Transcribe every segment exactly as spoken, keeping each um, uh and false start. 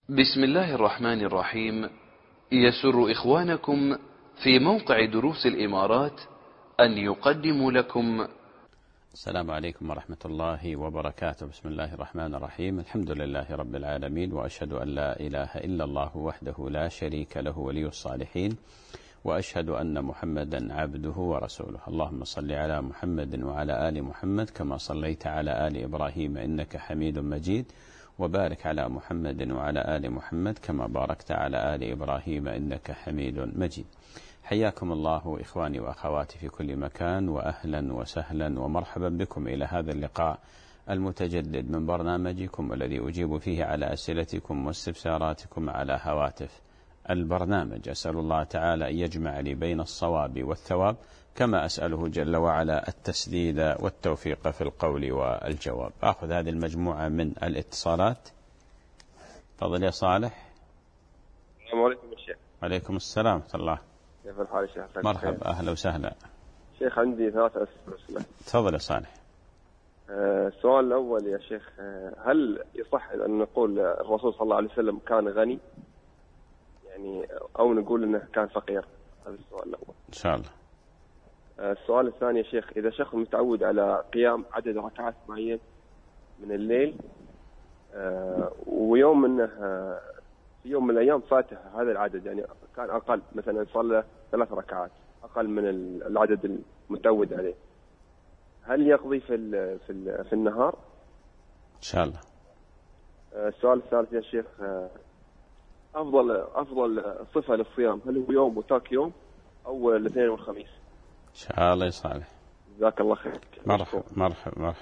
بسم الله الرحمن الرحيم. يسر إخوانكم في موقع دروس الإمارات أن يقدموا لكم. السلام عليكم ورحمة الله وبركاته. بسم الله الرحمن الرحيم. الحمد لله رب العالمين، وأشهد أن لا إله إلا الله وحده لا شريك له ولي الصالحين، وأشهد أن محمدا عبده ورسوله. اللهم صل على محمد وعلى آل محمد كما صليت على آل إبراهيم إنك حميد مجيد، وبارك على محمد وعلى آل محمد كما باركت على آل إبراهيم إنك حميد مجيد. حياكم الله إخواني وأخواتي في كل مكان، وأهلا وسهلا ومرحبا بكم إلى هذا اللقاء المتجدد من برنامجكم الذي أجيب فيه على أسئلتكم واستفساراتكم على هواتف البرنامج. أسأل الله تعالى أن يجمع لي بين الصواب والثواب، كما أسأله جل وعلا التسديد والتوفيق في القول والجواب. أخذ هذه المجموعة من الاتصالات. تفضل يا صالح. السلام عليكم يا شيخ. عليكم السلام ورحمة الله. كيف الحال يا شيخ؟ مرحبا، أهلا وسهلا شيخ. عندي ثلاث أسئلة. تفضل يا صالح. آه، السؤال الأول يا شيخ، آه، هل يصح أن نقول الرسول صلى الله عليه وسلم كان غني، يعني أو نقول أنه كان فقير؟ هذا السؤال الأول إن شاء الله. آه، السؤال الثاني يا شيخ، إذا شخص متعود على قيام عدد ركعات معين من الليل، آه، ويوم منه آه، في يوم من الأيام فاته هذا العدد، يعني كان أقل، مثلا صلى ثلاث ركعات أقل من العدد المتعود عليه، هل يقضي في ال في ال في النهار؟ إن شاء الله. السؤال الثالث يا شيخ، أفضل أفضل صفة للصيام، هل هو يوم وتاك يوم أو الاثنين والخميس؟ إن شاء الله يا صالح. جزاك الله خير. مرحبا مرحبا مرحبا.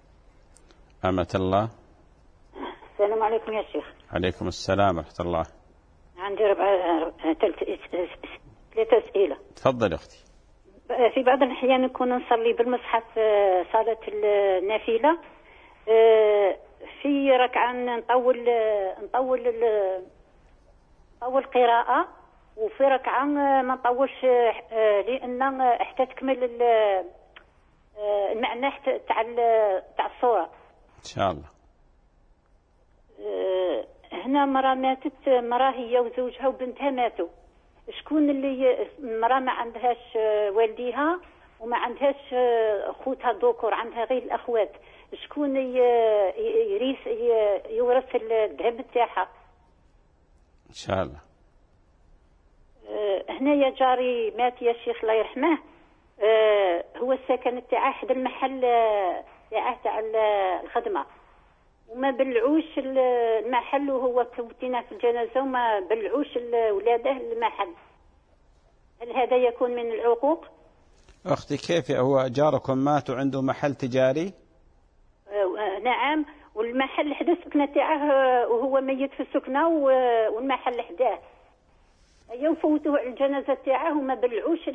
أمة الله. السلام عليكم يا شيخ. عليكم السلام ورحمة الله. عندي ربع ثلاثة أسئلة. تفضل أختي. في بعض الأحيان نكون نصلي بالمصحف صلاة النافلة، في ركعة نطول نطول نطول قراءة، وفي ركعة ما نطولش لأن حتى تكمل المعنى تاع تاع الصورة. إن شاء الله. هنا مرة ماتت، مرة هي وزوجها وبنتها ماتوا. شكون اللي مرة ما عندهاش والديها وما عندهاش خوتها الذكور، عندها غير الأخوات، شكون يريث يورث الذهب تاعها؟ إن شاء الله. هنا يا جاري مات يا شيخ الله يرحمه، هو السكن تاعه حدا المحل تاعه تاع الخدمة، وما بلعوش المحل، وهو توتينا في الجنازة وما بلعوش ولاده المحل، هل هذا يكون من العقوق؟ أختي كيف هو جاركم مات وعنده محل تجاري؟ آه نعم، والمحل حدا السكنة تاعه وهو ميت في السكنة والمحل حداه، يفوتوا الجنازة تاعه وما بلعوش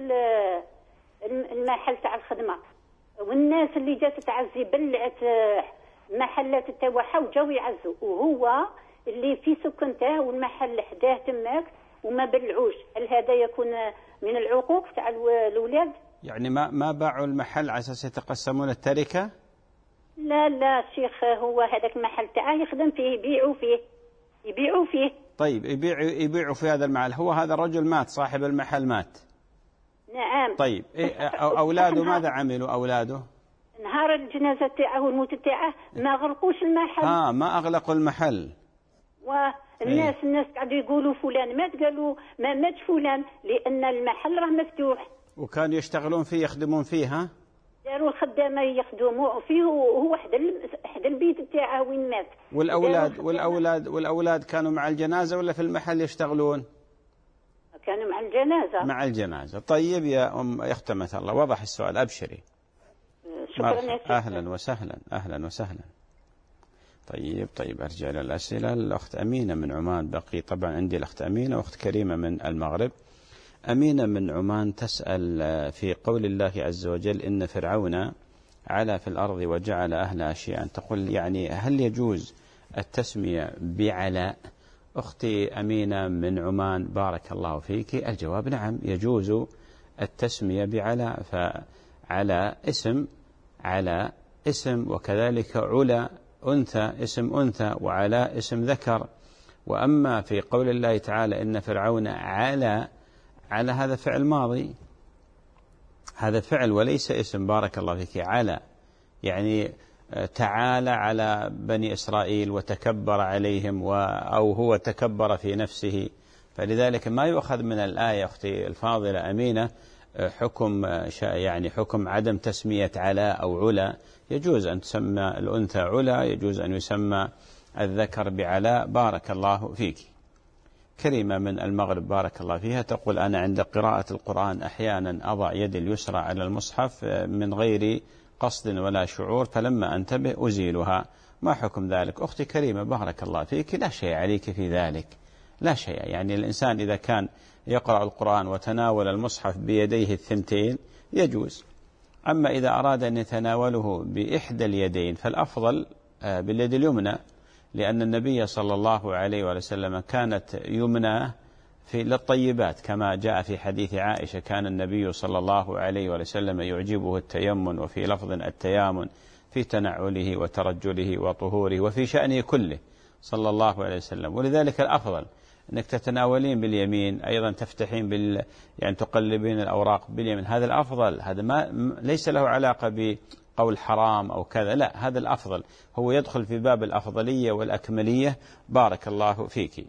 المحل تاع الخدمة، والناس اللي جات تعزي بلعت محلات تاعها وجاو يعزوا، وهو اللي في سكنته والمحل حداه تماك وما بلعوش، هل هذا يكون من العقوق تاع الأولاد؟ يعني ما ما باعوا المحل على أساس يتقسمون التركة؟ لا لا شيخ، هو هذاك المحل تاعه يخدم فيه، يبيعوا فيه يبيعوا فيه. طيب يبيعوا يبيعوا في هذا المحل، هو هذا الرجل مات، صاحب المحل مات. نعم. طيب إيه أولاده ماذا عملوا أولاده؟ نهار الجنازة تاعه والموت تاعه ما غلقوش المحل. ها ما أغلقوا المحل. والناس إيه؟ الناس قاعدوا يقولوا فلان مات، قالوا ما مات فلان لأن المحل راه مفتوح. وكانوا يشتغلون فيه يخدمون فيه؟ ها؟ داروا الخدامة يخدموا فيه، وهو حدا حدا البيت تاعه وين مات. والأولاد والأولاد والأولاد كانوا مع الجنازة ولا في المحل يشتغلون؟ كانوا مع الجنازة. مع الجنازة. طيب يا أم يختمة الله، وضح السؤال، أبشري. شكرا يا شيخ. أهلا وسهلا أهلا وسهلا. طيب طيب أرجع إلى الأسئلة. الأخت أمينة من عمان، بقي طبعا عندي الأخت أمينة وأخت كريمة من المغرب. أمينة من عمان تسأل في قول الله عز وجل إن فرعون علا في الأرض وجعل أهلها شيعا، تقول يعني هل يجوز التسمية بعلاء؟ أختي أمينة من عمان بارك الله فيك، الجواب نعم، يجوز التسمية بعلاء، فعلاء اسم، علاء اسم، وكذلك علا أنثى اسم أنثى، وعلاء اسم ذكر، وأما في قول الله تعالى إن فرعون علا، على هذا فعل ماضي، هذا فعل وليس اسم، بارك الله فيك. علا يعني تعالى على بني إسرائيل وتكبر عليهم، أو هو تكبر في نفسه. فلذلك ما يؤخذ من الآية أختي الفاضلة أمينة حكم يعني حكم عدم تسمية علا أو علا. يجوز أن تسمى الأنثى علا، يجوز أن يسمى الذكر بعلاء. بارك الله فيك. كريمة من المغرب بارك الله فيها تقول: أنا عند قراءة القرآن أحيانا أضع يدي اليسرى على المصحف من غير قصد ولا شعور، فلما أنتبه أزيلها، ما حكم ذلك؟ أختي كريمة بارك الله فيك، لا شيء عليك في ذلك، لا شيء. يعني الإنسان إذا كان يقرأ القرآن وتناول المصحف بيديه الثنتين يجوز. أما إذا أراد أن يتناوله بإحدى اليدين فالأفضل باليد اليمنى، لأن النبي صلى الله عليه وسلم كانت يمنى في للطيبات، كما جاء في حديث عائشة: كان النبي صلى الله عليه وسلم يعجبه التيمن، وفي لفظ التيامن، في تنعله وترجله وطهوره وفي شأنه كله صلى الله عليه وسلم. ولذلك الأفضل أنك تتناولين باليمين، أيضا تفتحين بال يعني تقلبين الأوراق باليمين، هذا الأفضل. هذا ما ليس له علاقة بقول حرام أو كذا، لا، هذا الأفضل، هو يدخل في باب الأفضلية والأكملية. بارك الله فيك.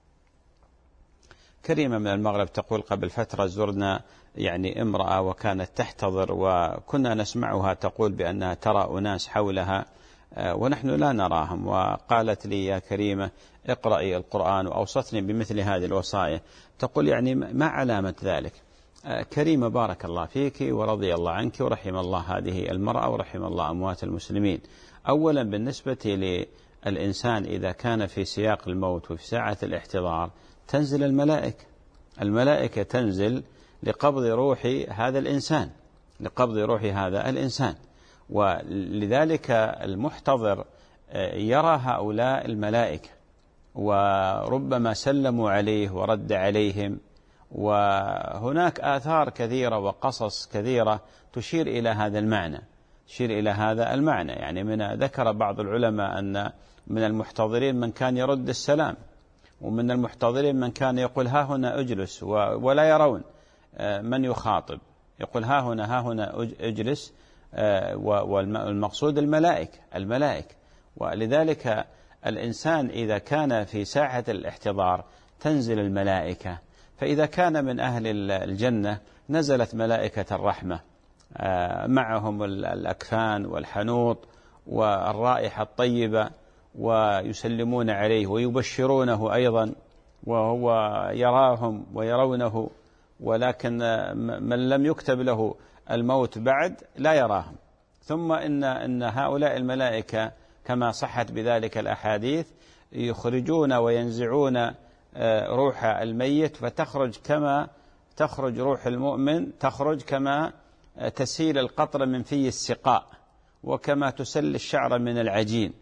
كريمة من المغرب تقول: قبل فترة زرنا يعني امرأة وكانت تحتضر، وكنا نسمعها تقول بأنها ترى أناس حولها ونحن لا نراهم، وقالت لي: يا كريمة اقرأي القرآن، وأوصتني بمثل هذه الوصايا. تقول: يعني ما علامة ذلك؟ كريمة بارك الله فيك ورضي الله عنك ورحم الله هذه المرأة ورحم الله أموات المسلمين. أولا بالنسبة للإنسان إذا كان في سياق الموت وفي ساعة الاحتضار تنزل الملائكة، الملائكة تنزل لقبض روح هذا الإنسان، لقبض روح هذا الإنسان. ولذلك المحتضر يرى هؤلاء الملائكة، وربما سلموا عليه ورد عليهم. وهناك آثار كثيرة وقصص كثيرة تشير إلى هذا المعنى، تشير إلى هذا المعنى. يعني من ذكر بعض العلماء أن من المحتضرين من كان يرد السلام، ومن المحتضرين من كان يقول: ها هنا أجلس، ولا يرون من يخاطب، يقول: ها هنا ها هنا أجلس، والمقصود الملائكة الملائكة. ولذلك الإنسان إذا كان في ساعة الاحتضار تنزل الملائكة، فإذا كان من أهل الجنة نزلت ملائكة الرحمة معهم الأكفان والحنوط والرائحة الطيبة، ويسلمون عليه ويبشرونه أيضا، وهو يراهم ويرونه، ولكن من لم يكتب له الموت بعد لا يراهم. ثم إن, إن هؤلاء الملائكة كما صحت بذلك الأحاديث يخرجون وينزعون روح الميت، فتخرج كما تخرج روح المؤمن، تخرج كما تسيل القطر من في السقاء، وكما تسل الشعر من العجين.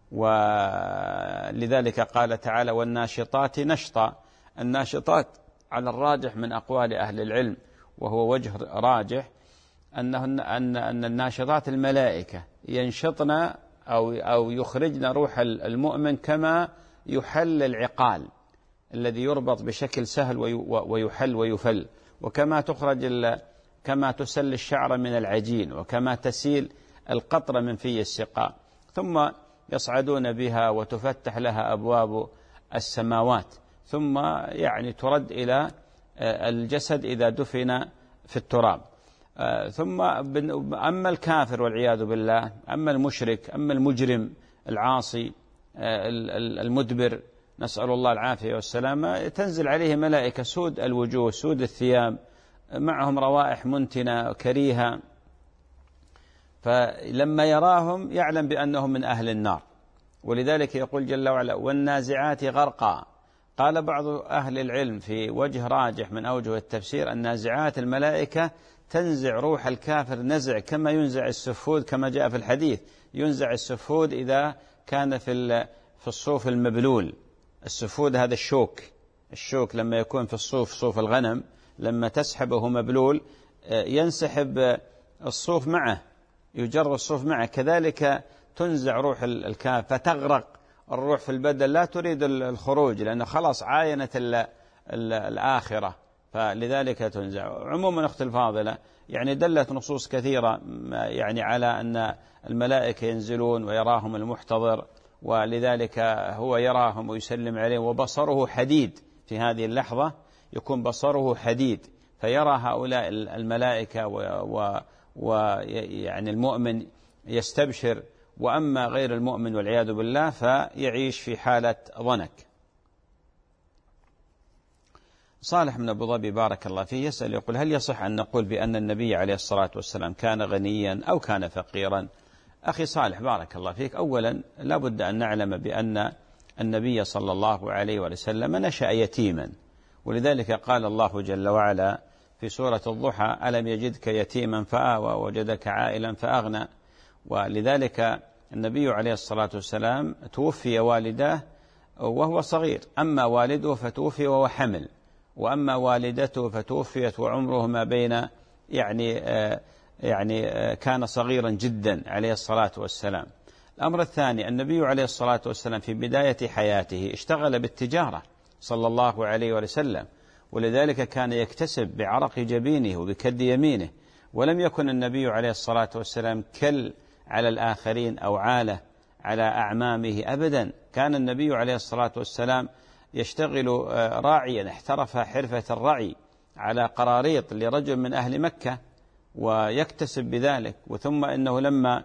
ولذلك قال تعالى: والناشطات نشطا. الناشطات على الراجح من أقوال أهل العلم، وهو وجه راجح، أنهن أن أن الناشطات الملائكة ينشطن أو أو يخرجن روح المؤمن كما يحل العقال الذي يربط بشكل سهل ويحل ويفل، وكما تخرج كما تسل الشعر من العجين، وكما تسيل القطر من في السقاء. ثم يصعدون بها وتفتح لها أبواب السماوات، ثم يعني ترد إلى الجسد إذا دفن في التراب. ثم أما الكافر والعياذ بالله، أما المشرك، أما المجرم العاصي المدبر، نسأل الله العافية والسلامة، تنزل عليه ملائكة سود الوجوه سود الثياب، معهم روائح منتنة كريهة، فلما يراهم يعلم بأنهم من أهل النار. ولذلك يقول جل وعلا: والنازعات غرقا. قال بعض أهل العلم في وجه راجح من أوجه التفسير: النازعات الملائكة تنزع روح الكافر نزع كما ينزع السفود، كما جاء في الحديث: ينزع السفود إذا كان في في الصوف المبلول. السفود هذا الشوك، الشوك لما يكون في الصوف، صوف الغنم، لما تسحبه مبلول ينسحب الصوف معه، يجر الصوف معه، كذلك تنزع روح الكافر فتغرق الروح في البدن لا تريد الخروج، لأن خلاص عاينت الآخرة، فلذلك تنزع. عموما أخت الفاضلة، يعني دلت نصوص كثيرة يعني على أن الملائكة ينزلون ويراهم المحتضر، ولذلك هو يراهم ويسلم عليهم، وبصره حديد في هذه اللحظة، يكون بصره حديد، فيرى هؤلاء الملائكة ويعني المؤمن يستبشر، وأما غير المؤمن والعياذ بالله فيعيش في حالة ضنك. صالح من أبو ظبي بارك الله فيه يسأل يقول: هل يصح أن نقول بأن النبي عليه الصلاة والسلام كان غنيا أو كان فقيرا؟ أخي صالح بارك الله فيك، أولا لا بد أن نعلم بأن النبي صلى الله عليه وسلم نشأ يتيما، ولذلك قال الله جل وعلا في سورة الضحى: ألم يجدك يتيما فآوى ووجدك عائلا فأغنى. ولذلك النبي عليه الصلاة والسلام توفي والداه وهو صغير، أما والده فتوفي وهو حمل، وأما والدته فتوفيت وعمره ما بين يعني آه يعني آه كان صغيرا جدا عليه الصلاة والسلام. الأمر الثاني، النبي عليه الصلاة والسلام في بداية حياته اشتغل بالتجارة صلى الله عليه وسلم، ولذلك كان يكتسب بعرق جبينه وبكد يمينه، ولم يكن النبي عليه الصلاة والسلام كل على الآخرين أو عالة على أعمامه أبدا. كان النبي عليه الصلاة والسلام يشتغل راعيا، احترف حرفة الرعي على قراريط لرجل من أهل مكة ويكتسب بذلك. وثم إنه لما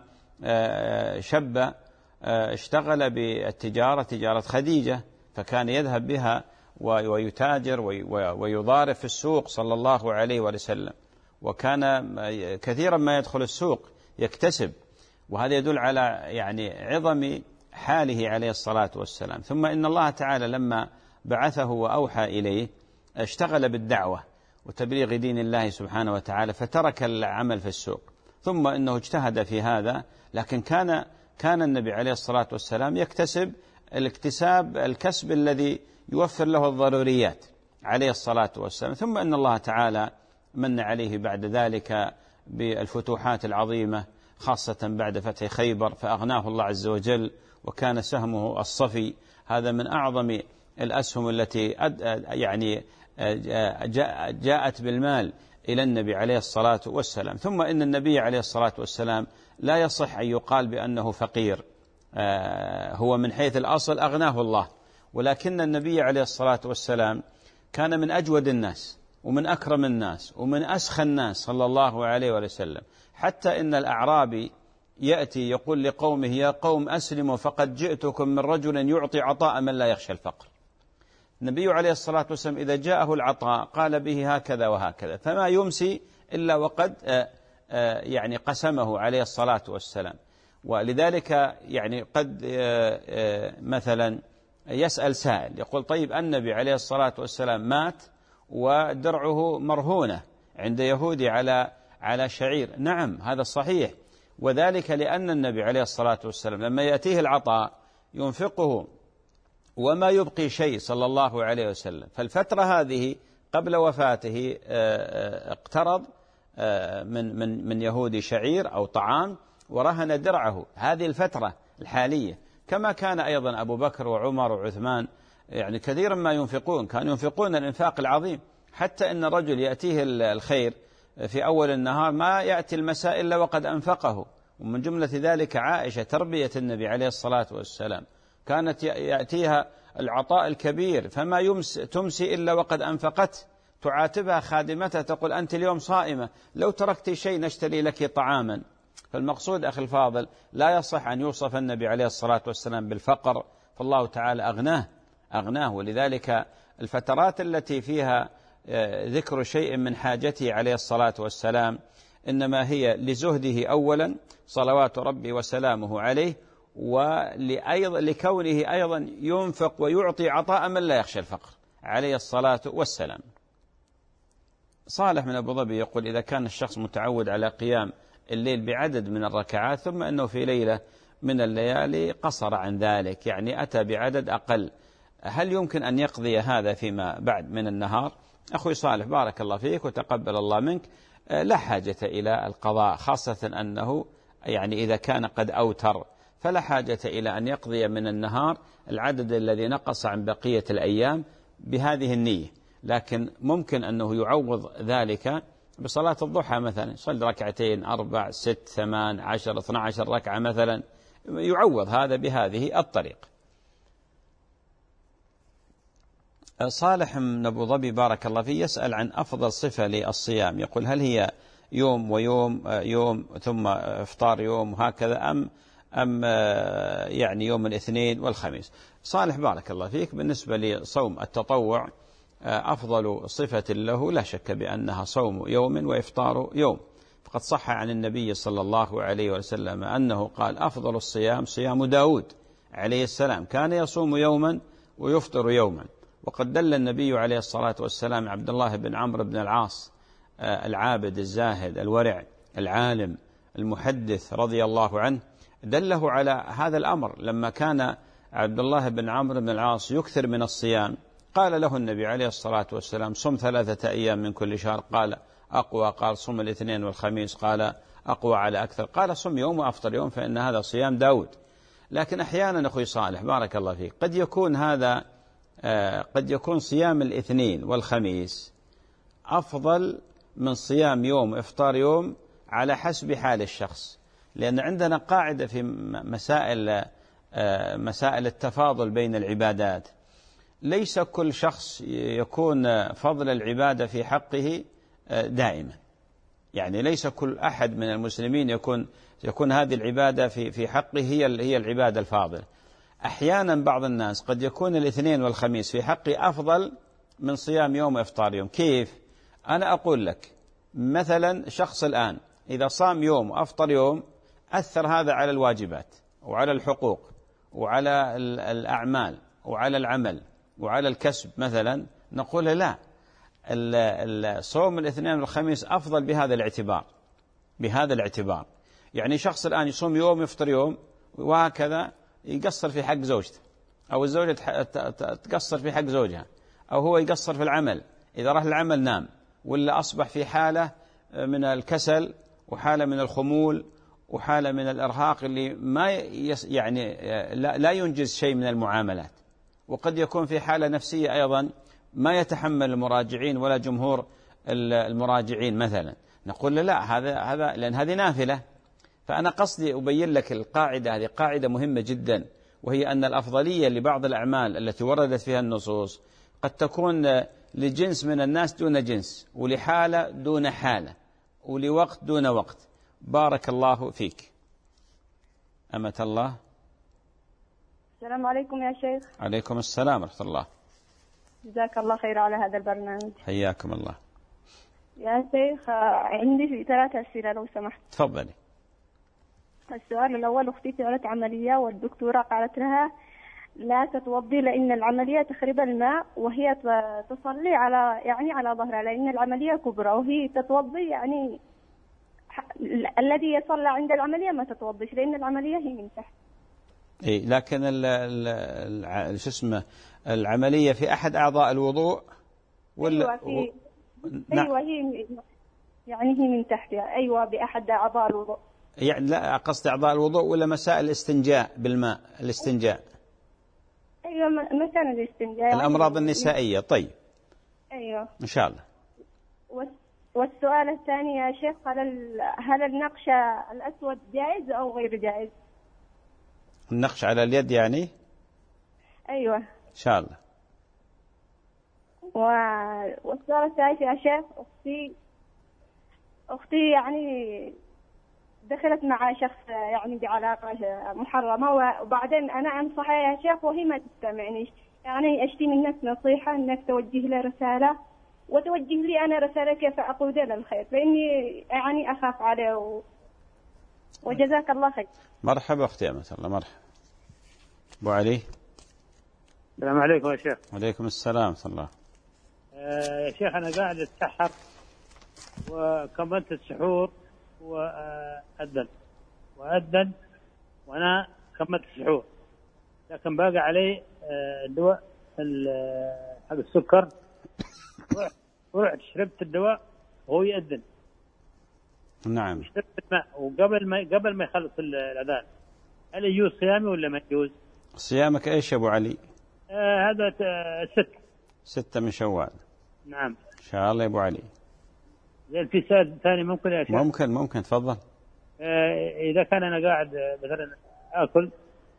شب اشتغل بالتجارة، تجارة خديجة، فكان يذهب بها ويتاجر ويضارب في السوق صلى الله عليه وسلم، وكان كثيرا ما يدخل السوق يكتسب، وهذا يدل على يعني عظم حاله عليه الصلاة والسلام. ثم إن الله تعالى لما بعثه وأوحى إليه اشتغل بالدعوة وتبليغ دين الله سبحانه وتعالى، فترك العمل في السوق. ثم إنه اجتهد في هذا، لكن كان كان النبي عليه الصلاة والسلام يكتسب الاكتساب الكسب الذي يوفر له الضروريات عليه الصلاة والسلام. ثم إن الله تعالى من عليه بعد ذلك بالفتوحات العظيمة، خاصة بعد فتح خيبر، فأغناه الله عز وجل، وكان سهمه الصفي، هذا من أعظم الأسهم التي يعني جاءت بالمال إلى النبي عليه الصلاة والسلام. ثم إن النبي عليه الصلاة والسلام لا يصح أن يقال بأنه فقير، هو من حيث الأصل أغناه الله، ولكن النبي عليه الصلاة والسلام كان من أجود الناس ومن أكرم الناس ومن أسخى الناس صلى الله عليه وسلم، حتى إن الأعرابي يأتي يقول لقومه: يا قوم أسلموا فقد جئتكم من رجل يعطي عطاء من لا يخشى الفقر. النبي عليه الصلاة والسلام إذا جاءه العطاء قال به هكذا وهكذا، فما يمسي إلا وقد يعني قسمه عليه الصلاة والسلام. ولذلك يعني قد مثلا يسأل سائل يقول: طيب النبي عليه الصلاة والسلام مات ودرعه مرهونة عند يهودي على على شعير. نعم هذا صحيح، وذلك لأن النبي عليه الصلاة والسلام لما يأتيه العطاء ينفقه وما يبقي شيء صلى الله عليه وسلم. فالفترة هذه قبل وفاته اقترض من من من يهودي شعير أو طعام ورهن درعه، هذه الفترة الحالية. كما كان أيضا أبو بكر وعمر وعثمان يعني كثيرا ما ينفقون، كانوا ينفقون الإنفاق العظيم، حتى أن الرجل يأتيه الخير في أول النهار ما يأتي المساء إلا وقد أنفقه. ومن جملة ذلك عائشة تربية النبي عليه الصلاة والسلام، كانت يأتيها العطاء الكبير فما يمس تمسي إلا وقد أنفقت، تعاتبها خادمتها تقول: أنت اليوم صائمة، لو تركت شيء نشتري لك طعاما. فالمقصود أخي الفاضل لا يصح أن يوصف النبي عليه الصلاة والسلام بالفقر، فالله تعالى أغناه أغناه ولذلك الفترات التي فيها ذكر شيء من حاجته عليه الصلاة والسلام إنما هي لزهده أولا صلوات ربي وسلامه عليه، ولكونه أيضا ينفق ويعطي عطاء من لا يخشى الفقر عليه الصلاة والسلام. صالح من أبو ظبي يقول: إذا كان الشخص متعود على قيام الليل بعدد من الركعات، ثم أنه في ليلة من الليالي قصر عن ذلك، يعني أتى بعدد أقل، هل يمكن أن يقضي هذا فيما بعد من النهار؟ أخوي صالح بارك الله فيك وتقبل الله منك، لا حاجة إلى القضاء، خاصة أنه يعني إذا كان قد أوتر فلا حاجة إلى أن يقضي من النهار العدد الذي نقص عن بقية الأيام بهذه النية، لكن ممكن أنه يعوض ذلك بصلاة الضحى مثلا، صلي ركعتين أربع ست ثمان عشر اثنى عشر ركعة مثلا، يعوض هذا بهذه الطريقة. صالح من أبو ظبي بارك الله فيه يسأل عن أفضل صفة للصيام، يقول هل هي يوم ويوم يوم ثم إفطار يوم وهكذا، أم أم يعني يوم الاثنين والخميس؟ صالح بارك الله فيك، بالنسبة لصوم التطوع أفضل صفة له لا شك بأنها صوم يوم وإفطار يوم، فقد صح عن النبي صلى الله عليه وسلم أنه قال أفضل الصيام صيام داود عليه السلام، كان يصوم يوما ويفطر يوما. وقد دل النبي عليه الصلاة والسلام عبد الله بن عمرو بن العاص العابد الزاهد الورع العالم المحدث رضي الله عنه، دله على هذا الأمر لما كان عبد الله بن عمرو بن العاص يكثر من الصيام، قال له النبي عليه الصلاة والسلام صم ثلاثة أيام من كل شهر، قال أقوى، قال صم الاثنين والخميس، قال أقوى على أكثر، قال صم يوم وأفطر يوم فإن هذا صيام داود. لكن أحيانا أخوي صالح بارك الله فيك قد يكون هذا آه قد يكون صيام الاثنين والخميس أفضل من صيام يوم إفطار يوم على حسب حال الشخص، لأن عندنا قاعدة في مسائل آه مسائل التفاضل بين العبادات، ليس كل شخص يكون فضل العبادة في حقه دائما، يعني ليس كل أحد من المسلمين يكون يكون هذه العبادة في في حقه هي هي العبادة الفاضلة. أحيانا بعض الناس قد يكون الاثنين والخميس في حقه أفضل من صيام يوم وإفطار يوم. كيف؟ أنا أقول لك مثلا شخص الآن إذا صام يوم وأفطر يوم أثر هذا على الواجبات وعلى الحقوق وعلى الأعمال وعلى العمل وعلى الكسب مثلا، نقول لا، الصوم الاثنين والخميس أفضل بهذا الاعتبار بهذا الاعتبار يعني شخص الآن يصوم يوم يفطر يوم وهكذا يقصر في حق زوجته، أو الزوجة تقصر في حق زوجها، أو هو يقصر في العمل، إذا راح العمل نام، ولا أصبح في حالة من الكسل وحالة من الخمول وحالة من الإرهاق اللي ما يعني لا ينجز شيء من المعاملات، وقد يكون في حالة نفسية أيضا ما يتحمل المراجعين ولا جمهور المراجعين مثلا، نقول لا، هذا هذا لأن هذه نافلة. فأنا قصدي أبين لك القاعدة هذه قاعدة مهمة جدا، وهي أن الأفضلية لبعض الأعمال التي وردت فيها النصوص قد تكون لجنس من الناس دون جنس، ولحالة دون حالة، ولوقت دون وقت. بارك الله فيك. أمة الله. السلام عليكم يا شيخ. عليكم السلام ورحمة الله. جزاك الله خير على هذا البرنامج. حياكم الله. يا شيخ عندي ثلاث أسئلة لو سمحت. تفضلي. السؤال الأول، أختي سألت عملية والدكتورة قالت لها لا تتوضي لأن العملية تخرب الماء، وهي تصلي على يعني على ظهرها لأن العملية كبرى، وهي تتوضي يعني الذي يصلى عند العملية ما تتوضيش لأن العملية هي من تحت. إيه، لكن ال ال شو اسمه العملية في أحد أعضاء الوضوء ولا؟ أيوة, في و... أيوة هي يعني هي من تحت. أيوة بأحد أعضاء الوضوء. يعني لا قصد أعضاء الوضوء ولا مسائل الاستنجاء بالماء، الاستنجاء. أيوة مثلا الاستنجاء. الأمراض النسائية. طيب. أيوة. إن شاء الله. والسؤال الثاني يا شيخ، هل هل النقش الأسود جائز أو غير جائز؟ النقش على اليد يعني؟ أيوة. إن شاء الله. والسؤال الثالث يا شيخ، أختي أختي يعني دخلت مع شخص يعني بعلاقة محرمة، وبعدين أنا أنصحها يا شيخ وهي ما تستمعنيش، يعني أشتي منك نصيحة أنك توجه لي رسالة وتوجه لي أنا رسالة كيف أقود له الخير، لأني يعني أخاف عليه و... وجزاك الله خير. مرحبا أختي يا مثلا. مرحبا. أبو علي. السلام عليكم يا شيخ. وعليكم السلام ورحمة الله. آه يا شيخ أنا قاعد أتسحر وكملت السحور وأذن وأذن وأنا كملت السحور، لكن باقي علي الدواء حق السكر، ورحت شربت الدواء وهو يأذن. نعم. شربت الماء وقبل ما قبل ما يخلص الأذان، هل يجوز صيامي ولا ما يجوز؟ صيامك إيش يا أبو علي؟ آه هذا ست ستة من شوال. نعم إن شاء الله يا أبو علي. زين في سؤال ثاني ممكن يا شيخ؟ ممكن ممكن تفضل. آه إذا كان أنا قاعد مثلا آكل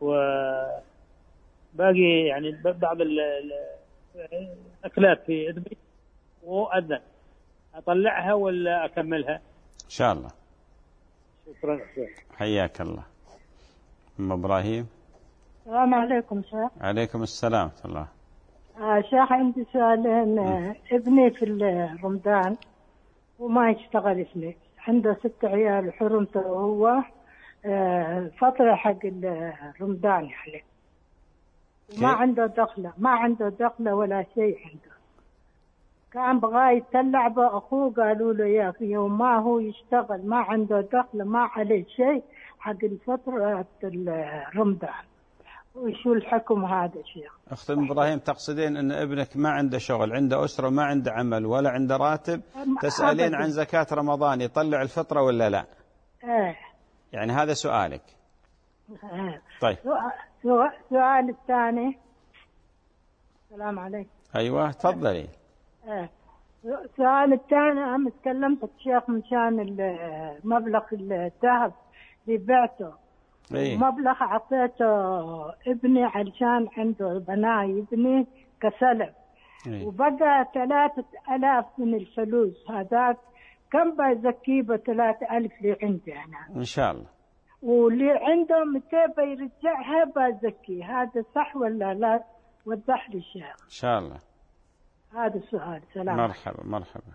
وباقي يعني بعض الأكلات في إذني وأذن، أطلعها ولا أكملها؟ إن شاء الله. شكرا. حياك الله. أم إبراهيم. السلام عليكم شيخ. عليكم السلام ورحمة الله. آه شيخ عندي سؤالين. آه ابني في رمضان وما يشتغل اثنين، عنده ست عيال وحرمته وهو آه فترة حق رمضان يعني، وما عنده دخلة ما عنده دخلة ولا شيء عنده. كان بغاه يتلع بأخوه، قالوا له يا في يوم ما هو يشتغل ما عنده دخلة ما عليه شيء حق الفترة رمضان، وشو الحكم هذا شيخ؟ أخت إبراهيم تقصدين أن ابنك ما عنده شغل، عنده أسرة وما عنده عمل ولا عنده راتب، تسألين أبداً عن زكاة رمضان يطلع الفطرة ولا لا؟ ايه يعني هذا سؤالك. ايه طيب السؤال الثاني. السلام عليكم. أيوة تفضلي. ايه السؤال الثاني، أنا تكلمت الشيخ من شان مبلغ الذهب اللي بعته، إيه؟ مبلغ أعطيته ابني علشان عنده بناء يبني كسلف. إيه؟ وبقى ثلاثة ألاف من الفلوس، هذاك كم بيزكيه بثلاثة ألف اللي عندي أنا إن شاء الله، واللي عنده متى بيرجعها بزكيه، هذا صح ولا لا؟ وضح لي الشيخ. إن شاء الله. هذا السؤال. سلام. مرحبا مرحبا.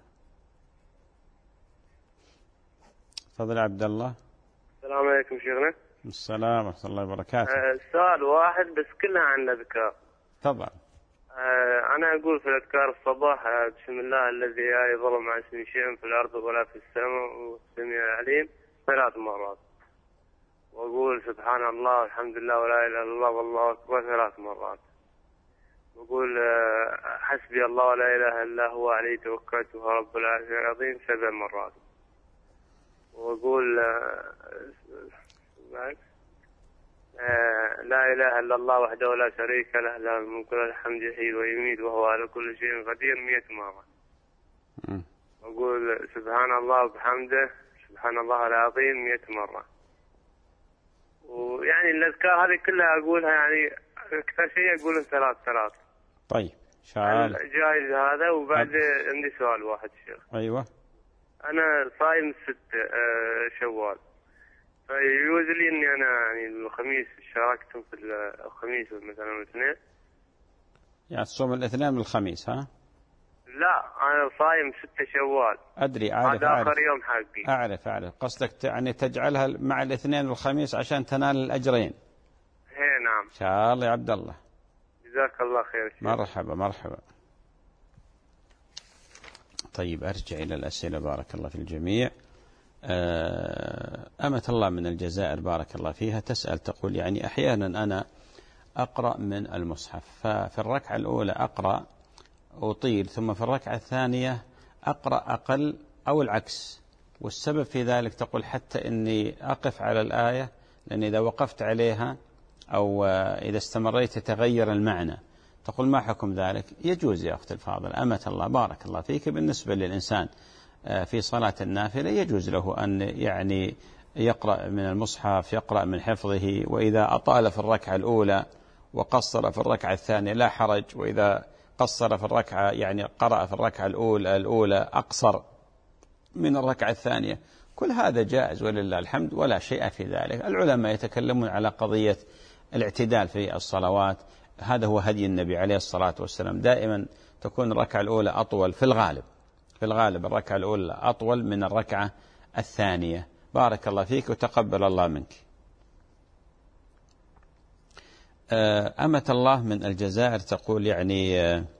تفضل عبد الله. السلام عليكم شيخنا. السلام ورحمة الله وبركاته. أه سؤال واحد بس كلها عن الأذكار. تفضل. أه أنا أقول في الأذكار الصباح أه بسم الله الذي لا يضر مع اسمه شيء في الأرض ولا في السماء والسميع العليم ثلاث مرات، وأقول سبحان الله والحمد لله ولا إله إلا الله والله أكبر ثلاث مرات، وأقول أه حسبي الله ولا إله إلا هو عليه توكلت وهو رب العرش العظيم سبع مرات، وأقول أه آه لا إله إلا الله وحده لا شريك له له الملك وله الحمد يحيي ويميت وهو على كل شيء قدير مئة مرة. أقول سبحان الله وبحمده سبحان الله العظيم مئة مرة. ويعني الأذكار هذه كلها أقولها يعني أكثر شيء أقولها ثلاث ثلاث. طيب شغال. جايز هذا. وبعد أب... عندي سؤال واحد شيخ. أيوة. أنا صايم ست آه شوال، فيجوز لي اني انا يعني الخميس شاركتهم في الخميس مثلا الاثنين؟ يعني تصوم الاثنين من الخميس ها؟ لا انا صايم ستة شوال. ادري اعرف هذا اعرف اخر يوم حقي. اعرف اعرف قصدك يعني تجعلها مع الاثنين والخميس عشان تنال الاجرين. هي نعم. ان شاء الله يا عبد الله. جزاك الله خير شيخ. مرحبا مرحبا. طيب ارجع الى الاسئله بارك الله في الجميع. أمة الله من الجزائر بارك الله فيها تسأل تقول يعني أحيانا أنا أقرأ من المصحف، ففي الركعة الأولى أقرأ أطيل ثم في الركعة الثانية أقرأ أقل أو العكس، والسبب في ذلك تقول حتى إني أقف على الآية لأن إذا وقفت عليها أو إذا استمريت يتغير المعنى. تقول ما حكم ذلك؟ يجوز يا أخت الفاضل أمة الله بارك الله فيك، بالنسبة للإنسان في صلاة النافلة يجوز له أن يعني يقرأ من المصحف يقرأ من حفظه، وإذا أطال في الركعة الأولى وقصر في الركعة الثانية لا حرج، وإذا قصر في الركعة يعني قرأ في الركعة الأولى الأولى أقصر من الركعة الثانية، كل هذا جائز ولله الحمد ولا شيء في ذلك. العلماء يتكلمون على قضية الاعتدال في الصلوات، هذا هو هدي النبي عليه الصلاة والسلام، دائما تكون الركعة الأولى أطول في الغالب في الغالب الركعة الأولى أطول من الركعة الثانية. بارك الله فيك وتقبل الله منك. أمة الله من الجزائر تقول يعني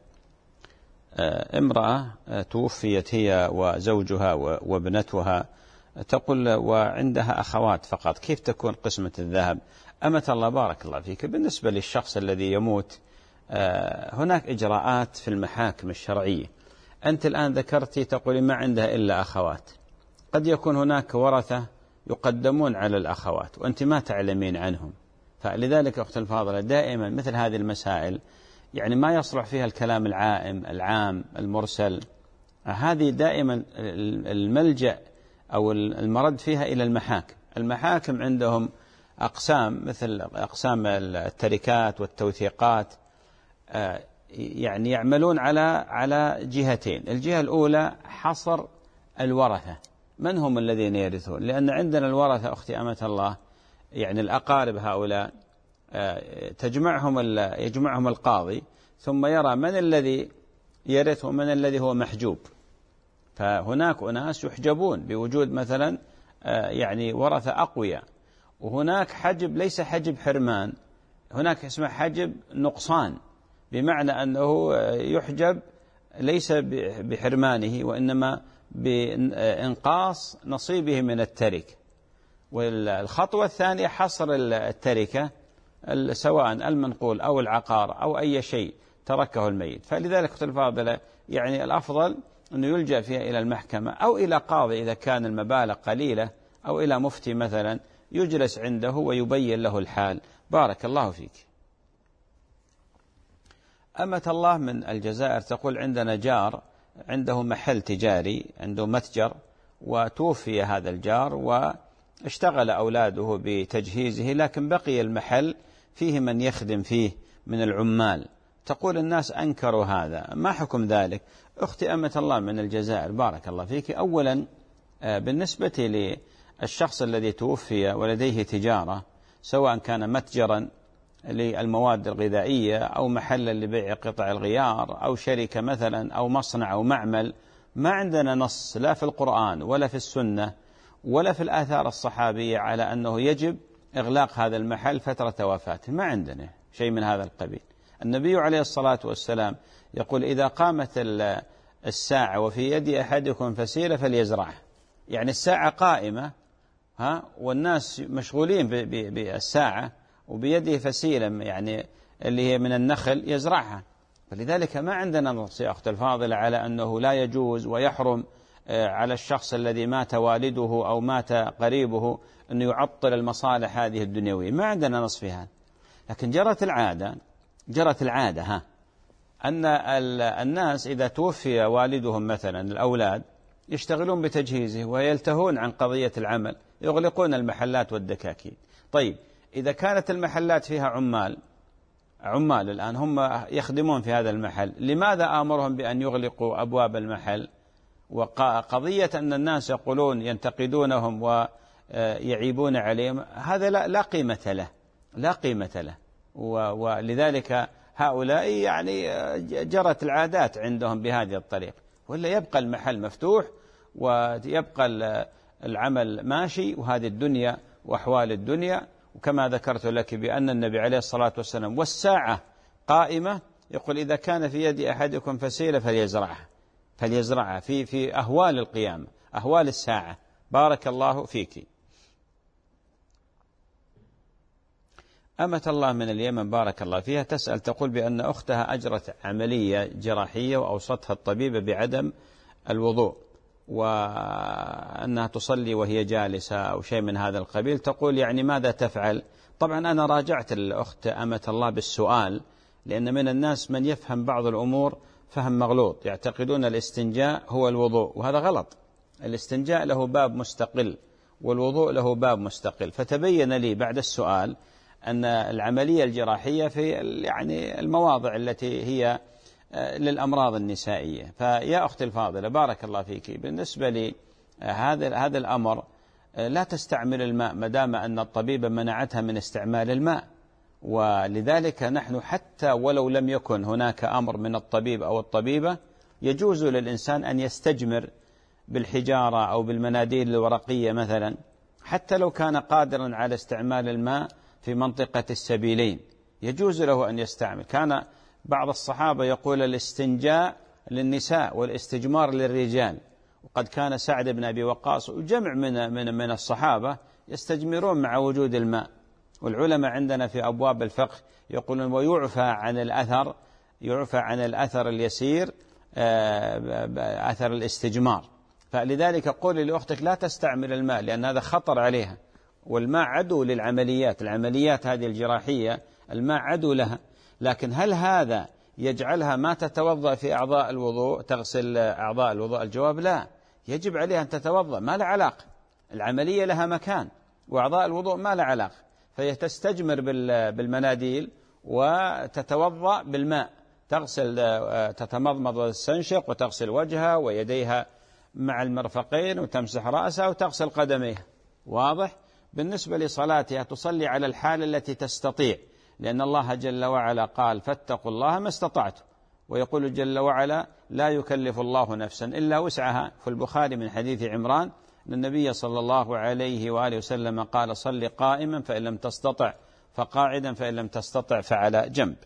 امرأة توفيت هي وزوجها وابنتها، تقول وعندها أخوات فقط، كيف تكون قسمة الذهب؟ أمة الله بارك الله فيك، بالنسبة للشخص الذي يموت هناك إجراءات في المحاكم الشرعية. أنت الآن ذكرتي تقولي ما عندها إلا أخوات، قد يكون هناك ورثة يقدمون على الأخوات وأنت ما تعلمين عنهم، فلذلك أخت الفاضلة دائما مثل هذه المسائل يعني ما يصلح فيها الكلام العائم العام المرسل، هذه دائما الملجأ أو المرد فيها إلى المحاكم. المحاكم عندهم أقسام مثل أقسام التركات والتوثيقات، يعني يعملون على على جهتين. الجهة الأولى حصر الورثة، من هم الذين يرثون؟ لأن عندنا الورثة أختي أمة الله يعني الأقارب هؤلاء تجمعهم يجمعهم القاضي ثم يرى من الذي يرث ومن الذي هو محجوب. فهناك أناس يحجبون بوجود مثلا يعني ورثة أقوياء، وهناك حجب ليس حجب حرمان، هناك اسمه حجب نقصان، بمعنى أنه يحجب ليس بحرمانه وإنما بإنقاص نصيبه من التركة. والخطوة الثانية حصر التركة سواء المنقول أو العقار أو أي شيء تركه الميت. فلذلك أختي الفاضلة يعني الأفضل أنه يلجأ فيها إلى المحكمة أو إلى قاضي إذا كان المبالغ قليلة، أو إلى مفتي مثلا يجلس عنده ويبين له الحال. بارك الله فيك. أمة الله من الجزائر تقول عندنا جار عنده محل تجاري، عنده متجر، وتوفي هذا الجار واشتغل أولاده بتجهيزه، لكن بقي المحل فيه من يخدم فيه من العمال. تقول الناس أنكروا هذا، ما حكم ذلك؟ أختي أمة الله من الجزائر بارك الله فيك، أولا بالنسبة للشخص الذي توفي ولديه تجارة سواء كان متجرا للمواد الغذائية أو محلا لبيع قطع الغيار أو شركة مثلا أو مصنع أو معمل، ما عندنا نص لا في القرآن ولا في السنة ولا في الآثار الصحابية على أنه يجب إغلاق هذا المحل فترة وفاته، ما عندنا شيء من هذا القبيل. النبي عليه الصلاة والسلام يقول إذا قامت الساعة وفي يد أحدكم فسيلة فليزرعها، يعني الساعة قائمة ها والناس مشغولين بالساعة وبيده فسيلة يعني اللي هي من النخل يزرعها. فلذلك ما عندنا نص يا أخت الفاضلة على أنه لا يجوز ويحرم على الشخص الذي مات والده أو مات قريبه أنه يعطل المصالح هذه الدنيوية، ما عندنا نص في هذا. لكن جرت العادة جرت العادة ها أن الناس إذا توفي والدهم مثلا الأولاد يشتغلون بتجهيزه ويلتهون عن قضية العمل، يغلقون المحلات والدكاكين. طيب إذا كانت المحلات فيها عمال عمال الآن هم يخدمون في هذا المحل، لماذا آمرهم بأن يغلقوا أبواب المحل؟ وقضية أن الناس يقولون ينتقدونهم ويعيبون عليهم، هذا لا, لا قيمة له لا قيمة له ولذلك هؤلاء يعني جرت العادات عندهم بهذه الطريقة، ولا يبقى المحل مفتوح ويبقى العمل ماشي، وهذه الدنيا وأحوال الدنيا. وكما ذكرت لك بأن النبي عليه الصلاة والسلام والساعة قائمة يقول إذا كان في يد أحدكم فسيلة فليزرعها فليزرعها في في أهوال القيامة أهوال الساعة. بارك الله فيك. أمة الله من اليمن بارك الله فيها تسأل تقول بأن أختها أجرت عملية جراحية وأوصتها الطبيبة بعدم الوضوء وأنها تصلي وهي جالسة أو شيء من هذا القبيل. تقول يعني ماذا تفعل؟ طبعا أنا راجعت الأخت أمة الله بالسؤال، لأن من الناس من يفهم بعض الأمور فهم مغلوط، يعتقدون الاستنجاء هو الوضوء، وهذا غلط. الاستنجاء له باب مستقل والوضوء له باب مستقل. فتبين لي بعد السؤال أن العملية الجراحية في يعني المواضع التي هي للأمراض النسائية. فيا أختي الفاضلة بارك الله فيك، بالنسبة لي هذا هذا الأمر لا تستعمل الماء ما دام أن الطبيبة منعتها من استعمال الماء. ولذلك نحن حتى ولو لم يكن هناك أمر من الطبيب أو الطبيبة يجوز للإنسان أن يستجمر بالحجارة أو بالمناديل الورقية مثلا، حتى لو كان قادرا على استعمال الماء في منطقة السبيلين يجوز له أن يستعمل. كان بعض الصحابة يقول الاستنجاء للنساء والاستجمار للرجال، وقد كان سعد بن أبي وقاص وجمع من من من الصحابة يستجمرون مع وجود الماء. والعلماء عندنا في أبواب الفقه يقولون ويعفى عن الأثر يعفى عن الأثر اليسير أثر الاستجمار. فلذلك قولي لأختك لا تستعمل الماء لأن هذا خطر عليها، والماء عدو للعمليات، العمليات هذه الجراحية الماء عدو لها، لكن هل هذا يجعلها ما تتوضأ في أعضاء الوضوء، تغسل أعضاء الوضوء؟ الجواب لا، يجب عليها أن تتوضأ، ما لها علاقة، العملية لها مكان وأعضاء الوضوء ما لها علاقة، فهي تستجمر بالمناديل وتتوضأ بالماء، تغسل تتمضمض وتستنشق وتغسل وجهها ويديها مع المرفقين وتمسح رأسها وتغسل قدميها. واضح؟ بالنسبة لصلاتها تصلي على الحال التي تستطيع، لأن الله جل وعلا قال فاتقوا الله ما استطعتم، ويقول جل وعلا لا يكلف الله نفسا إلا وسعها. في البخاري من حديث عمران أن النبي صلى الله عليه وآله وسلم قال صل قائما فإن لم تستطع فقاعدا فإن لم تستطع فعلى جنب.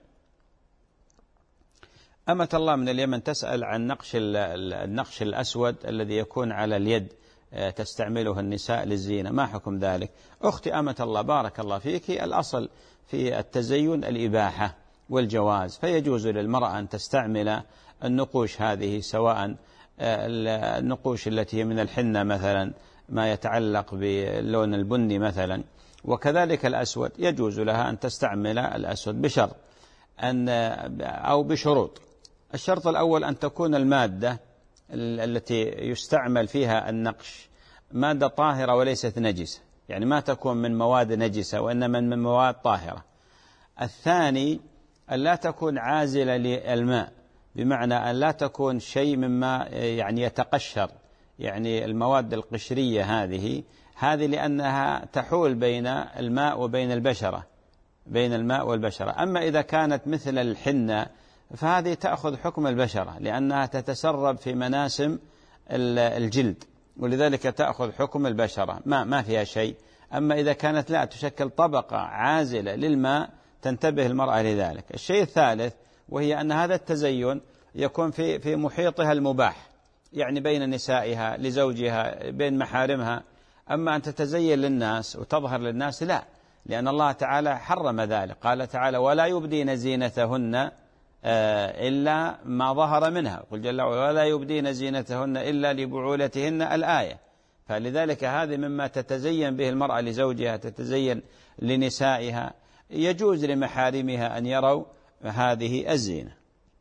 أمة الله من اليمن تسأل عن نقش النقش الأسود الذي يكون على اليد تستعمله النساء للزينة، ما حكم ذلك؟ أختي أمة الله بارك الله فيك، الأصل في التزين الإباحة والجواز، فيجوز للمرأة أن تستعمل النقوش هذه، سواء النقوش التي من الحنة مثلا ما يتعلق باللون البني مثلا، وكذلك الأسود يجوز لها أن تستعمل الأسود بشرط أن أو بشروط. الشرط الأول أن تكون المادة التي يستعمل فيها النقش مادة طاهرة وليست نجسة، يعني ما تكون من مواد نجسة وإنما من مواد طاهرة. الثاني أن لا تكون عازلة للماء، بمعنى أن لا تكون شيء مما يعني يتقشر، يعني المواد القشرية هذه هذه لأنها تحول بين الماء وبين البشرة، بين الماء والبشرة. أما إذا كانت مثل الحنة فهذه تأخذ حكم البشرة، لأنها تتسرب في مناسم الجلد، ولذلك تأخذ حكم البشرة، ما ما فيها شيء. أما إذا كانت لا تشكل طبقة عازلة للماء تنتبه المرأة لذلك. الشيء الثالث وهي أن هذا التزين يكون في في محيطها المباح، يعني بين نسائها لزوجها بين محارمها. أما أن تتزين للناس وتظهر للناس لا، لأن الله تعالى حرم ذلك، قال تعالى ولا يبدين زينتهن إلا ما ظهر منها، قل جل وعلا ولا يبدين زينتهن إلا لبعولتهن الآية. فلذلك هذه مما تتزين به المرأة لزوجها، تتزين لنسائها، يجوز لمحارمها أن يروا هذه الزينة.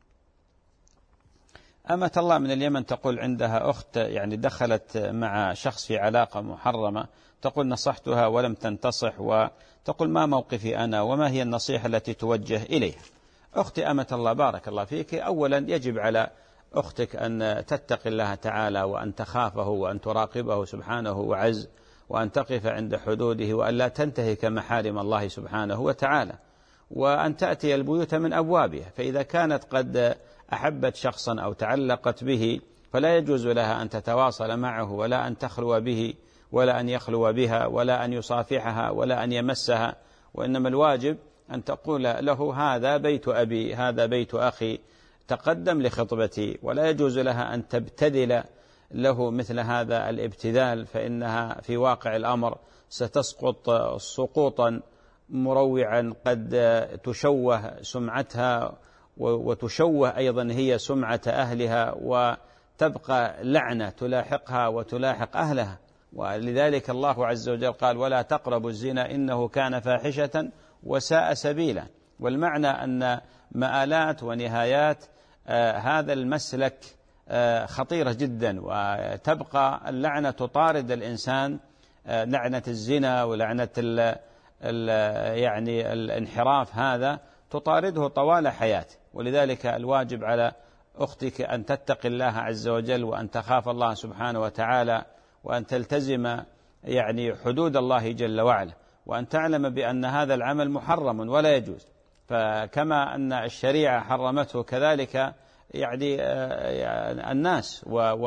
أمة الله من اليمن تقول عندها أخت يعني دخلت مع شخص في علاقة محرمة، تقول نصحتها ولم تنتصح، وتقول ما موقفي أنا وما هي النصيحة التي توجه إليها؟ أختي أمة الله بارك الله فيك، أولا يجب على أختك أن تتقي الله تعالى وأن تخافه وأن تراقبه سبحانه وعز، وأن تقف عند حدوده وأن لا تنتهك محارم الله سبحانه وتعالى، وأن تأتي البيوت من أبوابها. فإذا كانت قد أحبت شخصا أو تعلقت به فلا يجوز لها أن تتواصل معه ولا أن تخلو به ولا أن يخلو بها ولا أن يصافحها ولا أن يمسها، وإنما الواجب أن تقول له هذا بيت أبي، هذا بيت أخي، تقدم لخطبتي. ولا يجوز لها أن تبتذل له مثل هذا الابتذال، فإنها في واقع الأمر ستسقط سقوطا مروعا قد تشوه سمعتها وتشوه أيضا هي سمعة أهلها، وتبقى لعنة تلاحقها وتلاحق أهلها. ولذلك الله عز وجل قال ولا تقربوا الزنا إنه كان فاحشة وساء سبيلا. والمعنى أن مآلات ونهايات آه هذا المسلك آه خطيرة جدا، وتبقى اللعنة تطارد الإنسان، آه لعنة الزنا ولعنة ال ال يعني الانحراف هذا تطارده طوال حياته. ولذلك الواجب على أختك أن تتقي الله عز وجل وأن تخاف الله سبحانه وتعالى، وأن تلتزم يعني حدود الله جل وعلا، وأن تعلم بأن هذا العمل محرم ولا يجوز. فكما أن الشريعة حرمته كذلك يعني الناس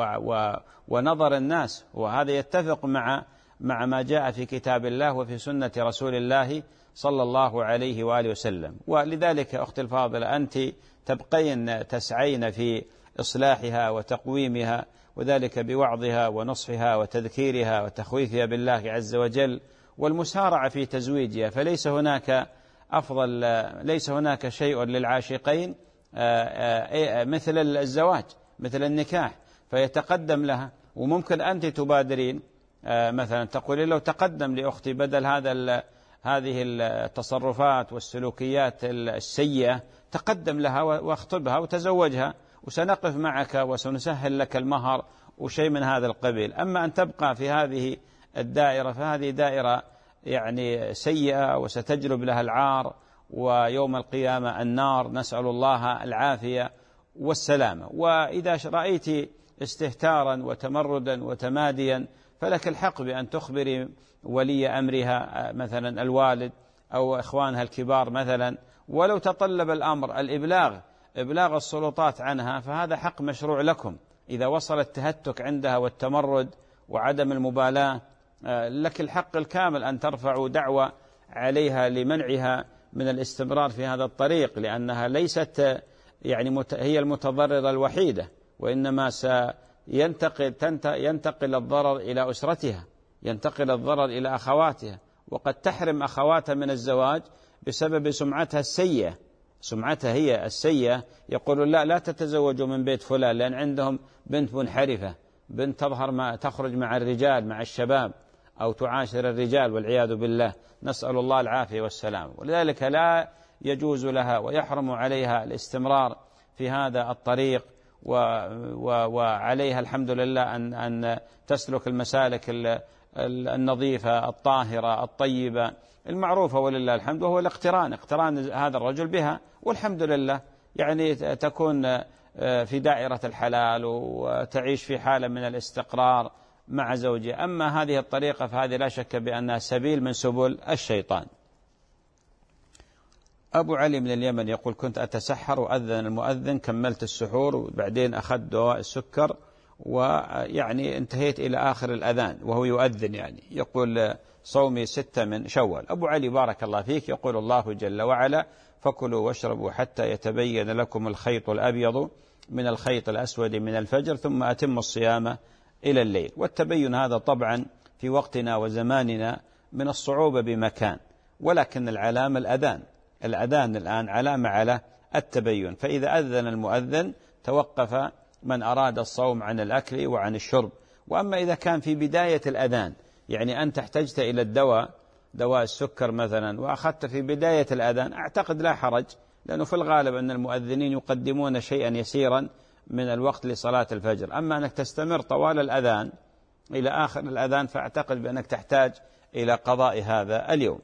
ونظر الناس، وهذا يتفق مع مع ما جاء في كتاب الله وفي سنة رسول الله صلى الله عليه وآله وسلم. ولذلك أختي الفاضلة أنت تبقين تسعين في إصلاحها وتقويمها، وذلك بوعظها ونصحها وتذكيرها وتخويفها بالله عز وجل والمسارعة في تزويجها. فليس هناك أفضل ليس هناك شيء للعاشقين مثل الزواج، مثل النكاح، فيتقدم لها. وممكن أنت تبادرين مثلا تقولين لو تقدم لأختي بدل هذا هذه التصرفات والسلوكيات السيئة، تقدم لها واخطبها وتزوجها وسنقف معك وسنسهل لك المهر وشيء من هذا القبيل. أما أن تبقى في هذه الدائرة فهذه دائرة يعني سيئة وستجلب لها العار ويوم القيامة النار، نسأل الله العافية والسلامة. وإذا رأيت استهتارا وتمردا وتماديا فلك الحق بأن تخبري ولي أمرها مثلا الوالد أو إخوانها الكبار مثلا، ولو تطلب الأمر الإبلاغ إبلاغ السلطات عنها فهذا حق مشروع لكم. إذا وصل التهتك عندها والتمرد وعدم المبالاة لك الحق الكامل أن ترفعوا دعوة عليها لمنعها من الاستمرار في هذا الطريق، لأنها ليست يعني هي المتضررة الوحيدة، وإنما سينتقل ينتقل الضرر إلى أسرتها، ينتقل الضرر إلى أخواتها، وقد تحرم أخواتها من الزواج بسبب سمعتها السيئة. سمعتها هي السيئة، يقولون لا لا تتزوجوا من بيت فلان لأن عندهم بنت منحرفة، بنت تظهر ما تخرج مع الرجال مع الشباب أو تعاشر الرجال والعياذ بالله، نسأل الله العافية والسلام. ولذلك لا يجوز لها ويحرم عليها الاستمرار في هذا الطريق، و و وعليها الحمد لله أن أن تسلك المسالك النظيفة الطاهرة الطيبة المعروفة ولله الحمد، وهو الاقتران، اقتران هذا الرجل بها، والحمد لله يعني تكون في دائرة الحلال وتعيش في حالة من الاستقرار مع زوجها. أما هذه الطريقة فهذه لا شك بأنها سبيل من سبل الشيطان. أبو علي من اليمن يقول كنت أتسحر وأذن المؤذن، كملت السحور وبعدين أخذت دواء السكر ويعني انتهيت إلى آخر الأذان وهو يؤذن، يعني يقول صومي ستة من شوال. أبو علي بارك الله فيك يقول الله جل وعلا فكلوا واشربوا حتى يتبين لكم الخيط الأبيض من الخيط الأسود من الفجر ثم أتموا الصيام إلى الليل. والتبين هذا طبعا في وقتنا وزماننا من الصعوبة بمكان، ولكن العلامة الأذان، الأذان الآن علامة على التبين، فإذا أذن المؤذن توقف من أراد الصوم عن الأكل وعن الشرب. وأما إذا كان في بداية الأذان، يعني أنت احتجت إلى الدواء دواء السكر مثلا وأخذت في بداية الأذان، أعتقد لا حرج، لأنه في الغالب أن المؤذنين يقدمون شيئا يسيرا من الوقت لصلاة الفجر. أما أنك تستمر طوال الأذان إلى آخر الأذان فأعتقد بأنك تحتاج إلى قضاء هذا اليوم.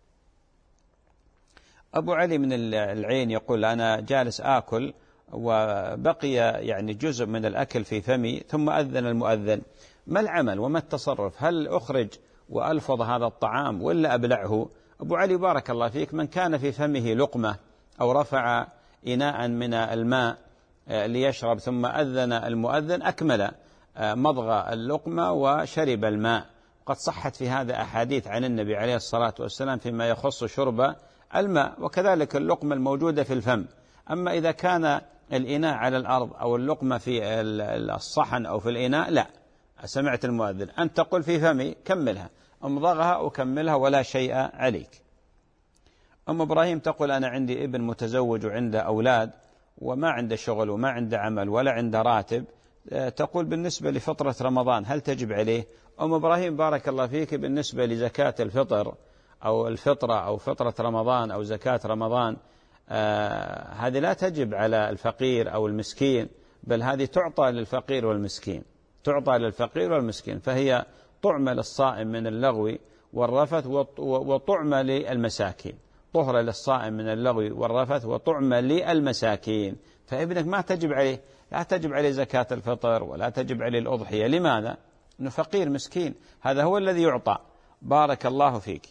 أبو علي من العين يقول أنا جالس آكل وبقي يعني جزء من الأكل في فمي ثم أذن المؤذن، ما العمل وما التصرف؟ هل أخرج وألفظ هذا الطعام ولا أبلعه؟ أبو علي بارك الله فيك من كان في فمه لقمة أو رفع إناء من الماء ليشرب ثم أذن المؤذن أكمل مضغ اللقمة وشرب الماء. قد صحت في هذا أحاديث عن النبي عليه الصلاة والسلام فيما يخص شرب الماء، وكذلك اللقمة الموجودة في الفم. أما إذا كان الإناء على الأرض أو اللقمة في الصحن أو في الإناء لا، سمعت المؤذن أن تقول في فمي كملها، أمضغها وكملها ولا شيء عليك. أم إبراهيم تقول أنا عندي ابن متزوج وعنده أولاد وما عنده شغل وما عنده عمل ولا عنده راتب، تقول بالنسبة لفطرة رمضان هل تجب عليه؟ أم إبراهيم بارك الله فيك بالنسبة لزكاة الفطر أو الفطرة أو فطرة رمضان أو زكاة رمضان آه هذه لا تجب على الفقير أو المسكين، بل هذه تعطى للفقير والمسكين، تعطى للفقير والمسكين، فهي طعمة للصائم من اللغو والرفث وطعمة للمساكين، طهرة للصائم من اللغو والرفث وطعمة للمساكين. فابنك ما تجب عليه، لا تجب عليه زكاة الفطر ولا تجب عليه الأضحية. لماذا؟ إنه فقير مسكين، هذا هو الذي يعطى. بارك الله فيك.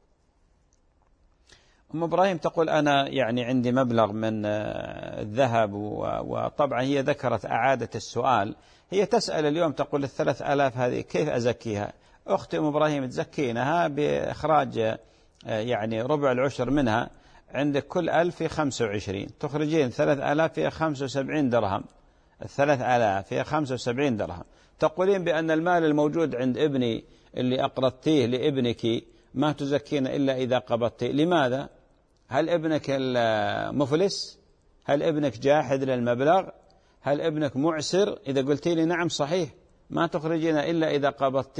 أم إبراهيم تقول أنا يعني عندي مبلغ من الذهب، وطبعا هي ذكرت أعادة السؤال، هي تسأل اليوم تقول الثلاث آلاف هذه كيف أزكيها؟ أختي أم إبراهيم تزكينها بإخراج يعني ربع العشر منها، عندك كل ألف في خمسة وعشرين، تخرجين ثلاث آلاف في خمسة وسبعين درهم، الثلاث آلاف في خمسة وسبعين درهم. تقولين بأن المال الموجود عند ابني اللي أقرضتيه لابنك ما تزكين إلا إذا قبضتيه. لماذا؟ هل ابنك مفلس؟ هل ابنك جاحد للمبلغ؟ هل ابنك معسر؟ إذا قلتي لي نعم صحيح ما تخرجين إلا إذا قبضتي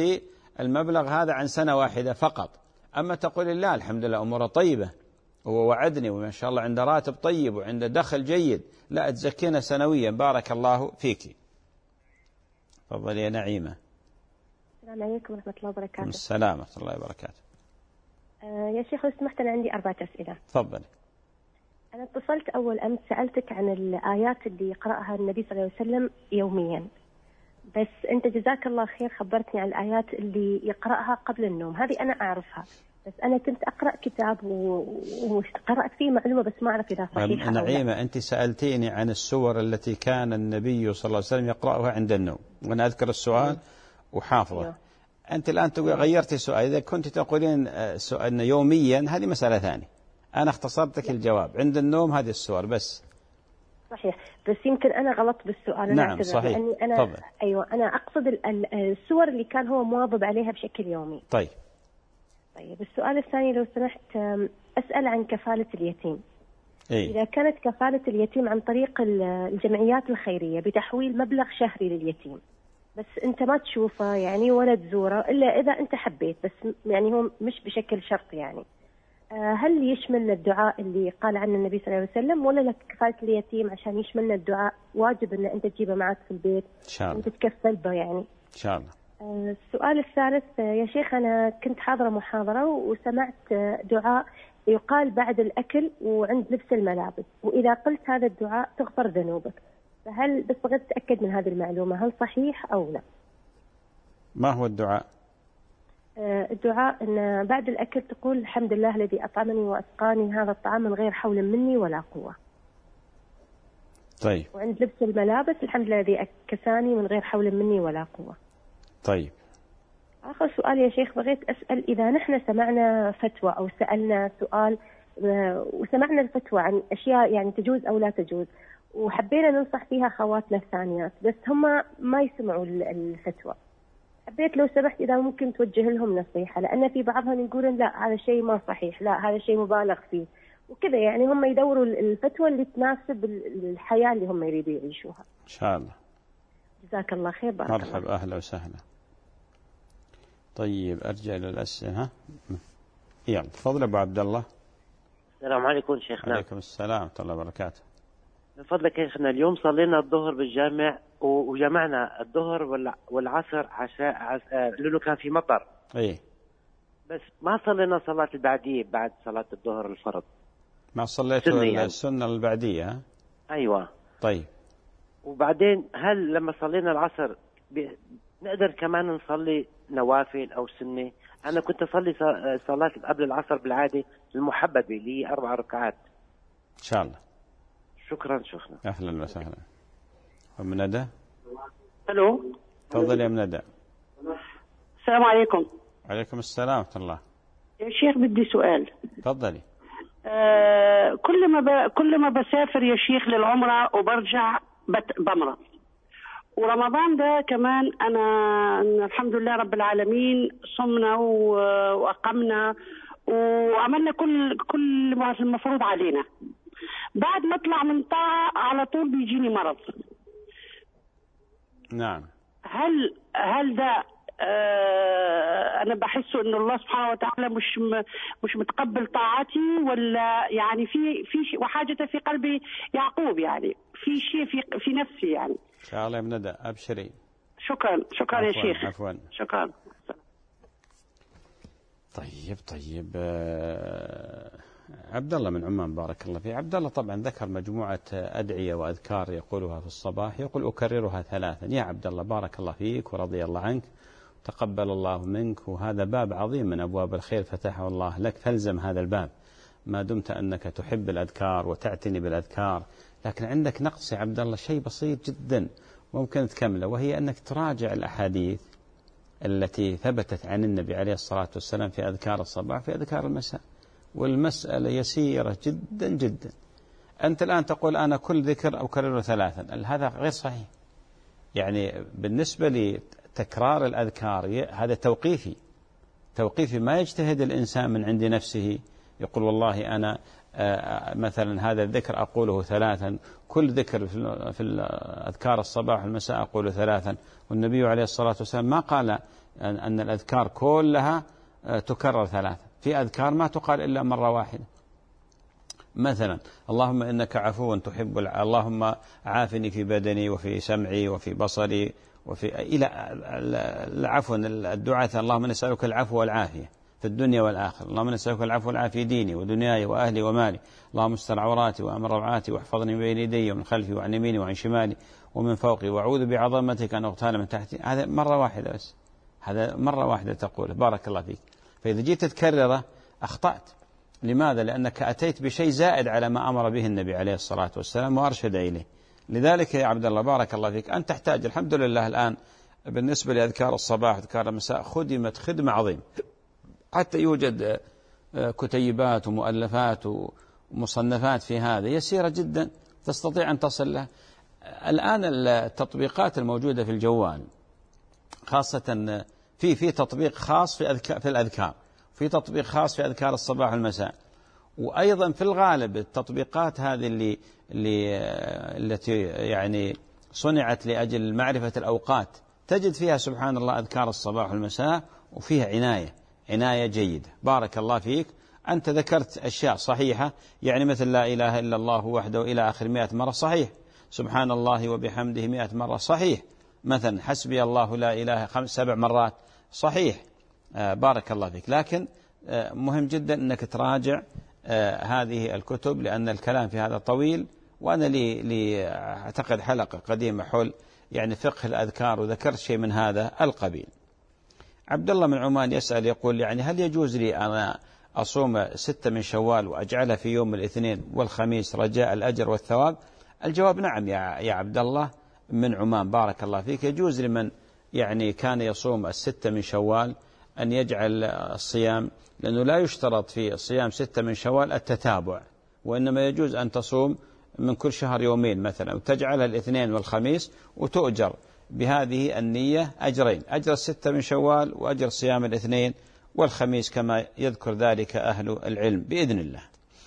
المبلغ هذا عن سنة واحدة فقط. أما تقول لا الحمد لله أموره طيبة، هو وعدني وما شاء الله عنده راتب طيب وعنده دخل جيد، لا تزكينا سنويا، بارك الله فيك. تفضل يا نعيمة. السلام عليكم ورحمة الله وبركاته. السلام ورحمة الله وبركاته. آه يا شيخ لو سمحت أنا عندي أربعة أسئلة. تفضل. أنا اتصلت أول أمس سألتك عن الآيات اللي يقرأها النبي صلى الله عليه وسلم يوميا، بس أنت جزاك الله خير خبرتني عن الآيات اللي يقرأها قبل النوم، هذه أنا أعرفها، بس أنا كنت أقرأ كتاب وقرأت فيه معلومة بس ما أعرف إذا صحيحة. نعيمة أنت سألتيني عن السور التي كان النبي صلى الله عليه وسلم يقرأها عند النوم، وأنا أذكر السؤال وحافظه. أيوه. أنت الآن غيرتي السؤال، إذا كنت تقولين سؤالنا يوميا هذه مسألة ثانية، أنا اختصرتك الجواب عند النوم هذه السور بس. صحيح، بس يمكن أنا غلط بالسؤال. نعم صحيح. لأني أنا طبعا. أيوة أنا أقصد السور اللي كان هو مواظب عليها بشكل يومي. طيب. طيب السؤال الثاني لو سمحت أسأل عن كفالة اليتيم. إيه؟ إذا كانت كفالة اليتيم عن طريق الجمعيات الخيرية بتحويل مبلغ شهري لليتيم، بس أنت ما تشوفه يعني ولا تزوره إلا إذا أنت حبيت، بس يعني هو مش بشكل شرط يعني، هل يشملنا الدعاء اللي قال عنه النبي صلى الله عليه وسلم، ولا لك كفالة اليتيم عشان يشملنا الدعاء واجب أن أنت تجيبه معك في البيت إن شاء الله وتتكفل به يعني؟ إن شاء الله. السؤال الثالث يا شيخ، أنا كنت حاضرة محاضرة وسمعت دعاء يقال بعد الأكل وعند لبس الملابس، وإذا قلت هذا الدعاء تغفر ذنوبك، فهل بس بغيت أتأكد من هذه المعلومة هل صحيح أو لا؟ ما هو الدعاء؟ الدعاء أن بعد الأكل تقول الحمد لله الذي أطعمني وأسقاني هذا الطعام من غير حول مني ولا قوة. طيب. وعند لبس الملابس الحمد لله الذي أكساني من غير حول مني ولا قوة. طيب. آخر سؤال يا شيخ بغيت أسأل، إذا نحن سمعنا فتوى أو سألنا سؤال وسمعنا الفتوى عن أشياء يعني تجوز أو لا تجوز وحبينا ننصح فيها خواتنا الثانيات بس هم ما يسمعوا الفتوى، حبيت لو سمحت إذا ممكن توجه لهم نصيحة، لأن في بعضهم يقولون لا هذا شيء ما صحيح، لا هذا شيء مبالغ فيه وكذا، يعني هم يدوروا الفتوى اللي تناسب الحياة اللي هم يريدوا يعيشوها. إن شاء الله. جزاك الله خير. بارك الله. مرحبا أهلا وسهلا. طيب أرجع إلى الأسئلة. ها يلا تفضل أبو عبد الله. السلام عليكم شيخنا. عليكم السلام ورحمة الله وبركاته. من فضلك يا شيخنا اليوم صلينا الظهر بالجامع وجمعنا الظهر والعصر عشاء لأنه كان في مطر. إيه. بس ما صلينا صلاة البعدية بعد صلاة الظهر الفرض. ما صليتوا يعني. السنة البعدية. أيوة. طيب. وبعدين هل لما صلينا العصر نقدر كمان نصلي نوافل أو سنة؟ أنا كنت أصلي صلاة قبل العصر بالعادة المحببة اللي هي أربع ركعات. إن شاء الله. شكرا شيخنا. أهلا وسهلا. أم ندى. ألو. تفضل يا أم ندى. السلام عليكم. عليكم السلام ورحمة الله. يا شيخ بدي سؤال. تفضلي. آه كل ما ب... كل ما بسافر يا شيخ للعمرة وبرجع بت... بمرض، ورمضان ده كمان أنا الحمد لله رب العالمين صمنا و... وأقمنا وعملنا كل كل ما المفروض علينا، بعد ما اطلع من طاعة على طول بيجيني مرض. نعم. هل هل ده آه انا بحسه انه الله سبحانه وتعالى مش م... مش متقبل طاعتي، ولا يعني في في شيء وحاجة في قلبي يعقوب، يعني في شيء في في نفسي يعني. ان شاء الله يا ندى ابشري. شكرا شكرا يا شيخ. عفوا. شكرا. طيب طيب آه عبد الله من عمان بارك الله فيه. عبد الله طبعا ذكر مجموعة أدعية وأذكار يقولها في الصباح، يقول أكررها ثلاثا. يا عبد الله بارك الله فيك ورضي الله عنك، تقبل الله منك، وهذا باب عظيم من أبواب الخير فتحه الله لك، فالزم هذا الباب ما دمت أنك تحب الأذكار وتعتني بالأذكار. لكن عندك نقص يا عبد الله شيء بسيط جدا ممكن تكمله، وهي أنك تراجع الأحاديث التي ثبتت عن النبي عليه الصلاة والسلام في أذكار الصباح في أذكار المساء، والمسألة يسيرة جدا جدا. أنت الآن تقول أنا كل ذكر أكرره ثلاثا، هذا غير صحيح. يعني بالنسبة لتكرار الأذكار هذا توقيفي توقيفي ما يجتهد الإنسان من عند نفسه يقول والله أنا مثلا هذا الذكر أقوله ثلاثا، كل ذكر في الأذكار الصباح والمساء أقوله ثلاثا. والنبي عليه الصلاة والسلام ما قال أن الأذكار كلها تكرر ثلاثا، في أذكار ما تقال إلا مرة واحدة. مثلا اللهم إنك عفو تحب الع... اللهم عافني في بدني وفي سمعي وفي بصري وفي إلى العفو. الدعاء اللهم نسألك العفو والعافية في الدنيا والآخرة، اللهم نسألك العفو والعافية ديني ودنياي وأهلي ومالي، اللهم استر عوراتي وأمر روعاتي واحفظني من بين يدي ومن خلفي وعن يميني وعن شمالي ومن فوقي وأعوذ بعظمتك أن أغتال من تحتي. هذا مرة واحدة بس، هذا مرة واحدة تقوله. بارك الله فيك. فإذا جيت تكرره أخطأت. لماذا؟ لأنك أتيت بشيء زائد على ما أمر به النبي عليه الصلاة والسلام وأرشد إليه. لذلك يا عبد الله بارك الله فيك أن تحتاج، الحمد لله الآن بالنسبة لأذكار الصباح وأذكار المساء خدمت خدمة عظيمة، حتى يوجد كتيبات ومؤلفات ومصنفات في هذا يسيرة جدا تستطيع أن تصل له. الآن التطبيقات الموجودة في الجوال خاصة في في تطبيق خاص في أذكار في الأذكار، في تطبيق خاص في أذكار الصباح والمساء، وأيضا في الغالب التطبيقات هذه اللي اللي التي يعني صنعت لأجل معرفة الأوقات تجد فيها سبحان الله أذكار الصباح والمساء وفيها عناية عناية جيدة. بارك الله فيك. أنت ذكرت أشياء صحيحة، يعني مثل لا إله إلا الله وحده إلى آخر مئة مرة صحيح، سبحان الله وبحمده مئة مرة صحيح، مثلا حسبي الله لا إله خمس سبع مرات صحيح. آه بارك الله فيك. لكن آه مهم جدا أنك تراجع آه هذه الكتب، لأن الكلام في هذا طويل، وأنا لي, لي أعتقد حلقة قديمة حول يعني فقه الأذكار وذكرت شيء من هذا القبيل. عبد الله من عمان يسأل يقول يعني هل يجوز لي أنا أصوم ستة من شوال وأجعلها في يوم الاثنين والخميس رجاء الأجر والثواب؟ الجواب نعم يا يا عبد الله من عمان بارك الله فيك. يجوز لمن يعني كان يصوم الستة من شوال أن يجعل الصيام، لأنه لا يشترط في صيام ستة من شوال التتابع، وإنما يجوز أن تصوم من كل شهر يومين مثلا وتجعلها الاثنين والخميس وتؤجر بهذه النية أجرين، أجر الستة من شوال وأجر صيام الاثنين والخميس كما يذكر ذلك أهل العلم بإذن الله.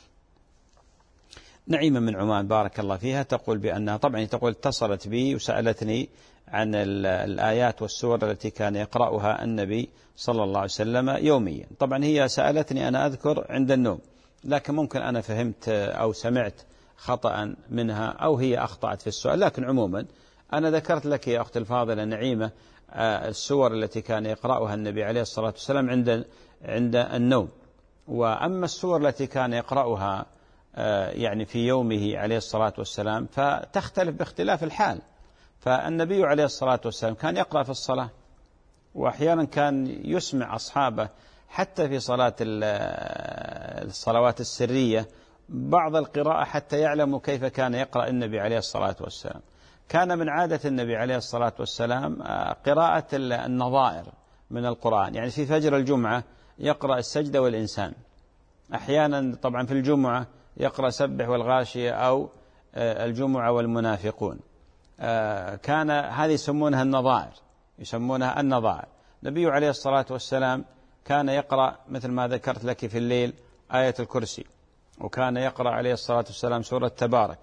نعيمة من عمان بارك الله فيها تقول بأنها طبعا تقول اتصلت بي وسألتني عن الآيات والسور التي كان يقرأها النبي صلى الله عليه وسلم يوميا. طبعا هي سألتني أنا أذكر عند النوم، لكن ممكن أنا فهمت أو سمعت خطأ منها أو هي أخطأت في السؤال، لكن عموما أنا ذكرت لك يا أخت الفاضلة نعيمة السور التي كان يقرأها النبي عليه الصلاة والسلام عند عند النوم. وأما السور التي كان يقرأها يعني في يومه عليه الصلاة والسلام فتختلف باختلاف الحال. فالنبي عليه الصلاة والسلام كان يقرأ في الصلاة، وأحيانا كان يسمع أصحابه حتى في صلاة الصلوات السرية بعض القراءة حتى يعلموا كيف كان يقرأ النبي عليه الصلاة والسلام. كان من عادة النبي عليه الصلاة والسلام قراءة النظائر من القرآن، يعني في فجر الجمعة يقرأ السجدة والإنسان، أحيانا طبعا في الجمعة يقرأ سبح والغاشية أو الجمعة والمنافقون. كان هذه يسمونها النظائر، يسمونها النظائر. النبي عليه الصلاة والسلام كان يقرأ مثل ما ذكرت لك في الليل آية الكرسي، وكان يقرأ عليه الصلاة والسلام سورة تبارك،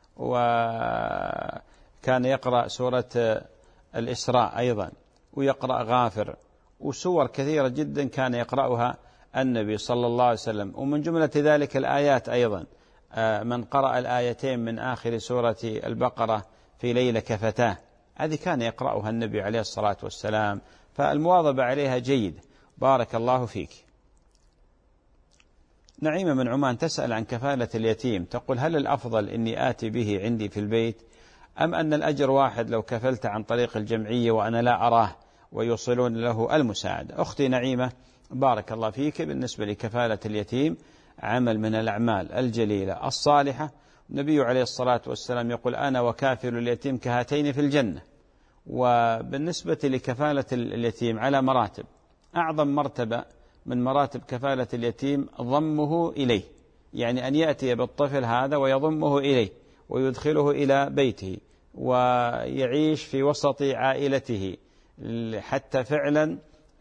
وكان يقرأ سورة الإسراء أيضا، ويقرأ غافر، وسور كثيرة جدا كان يقرأها النبي صلى الله عليه وسلم. ومن جملة ذلك الآيات أيضا من قرأ الآيتين من آخر سورة البقرة في ليلة كفتاه، هذه كان يقرأها النبي عليه الصلاة والسلام، فالمواظبة عليها جيد. بارك الله فيك. نعيمة من عمان تسأل عن كفالة اليتيم، تقول هل الأفضل إني آتي به عندي في البيت، أم أن الأجر واحد لو كفلت عن طريق الجمعية وأنا لا أراه ويوصلون له المساعدة؟ أختي نعيمة بارك الله فيك، بالنسبة لكفالة اليتيم عمل من الأعمال الجليلة الصالحة. النبي عليه الصلاة والسلام يقول أنا وكافل اليتيم كهاتين في الجنة. وبالنسبة لكفالة اليتيم على مراتب، أعظم مرتبة من مراتب كفالة اليتيم ضمه إليه، يعني أن يأتي بالطفل هذا ويضمه إليه ويدخله إلى بيته ويعيش في وسط عائلته حتى فعلا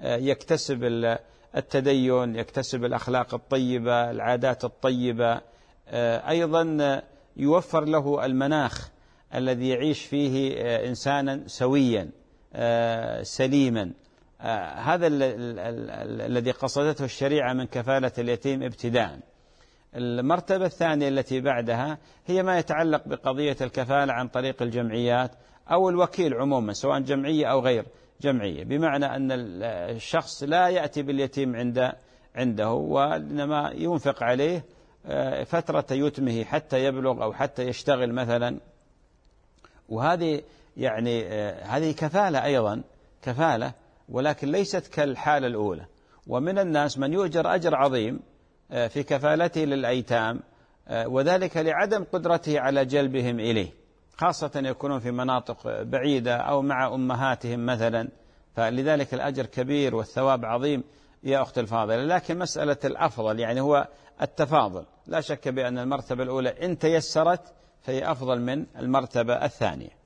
يكتسب التدين، يكتسب الأخلاق الطيبة، العادات الطيبة، أيضا يوفر له المناخ الذي يعيش فيه إنسانا سويا سليما. هذا الذي قصدته الشريعة من كفالة اليتيم ابتداء. المرتبة الثانية التي بعدها هي ما يتعلق بقضية الكفالة عن طريق الجمعيات أو الوكيل عموما، سواء جمعية أو غير جمعية، بمعنى أن الشخص لا يأتي باليتيم عند عنده، وإنما ينفق عليه فترة يتمه حتى يبلغ أو حتى يشتغل مثلا. وهذه يعني هذه كفالة أيضا، كفالة، ولكن ليست كالحالة الأولى. ومن الناس من يؤجر أجر عظيم في كفالته للأيتام، وذلك لعدم قدرته على جلبهم إليه، خاصة يكونون في مناطق بعيدة أو مع أمهاتهم مثلا، فلذلك الأجر كبير والثواب عظيم يا أخت الفاضلة. لكن مسألة الأفضل يعني هو التفاضل، لا شك بأن المرتبة الأولى إن تيسرت فهي أفضل من المرتبة الثانية.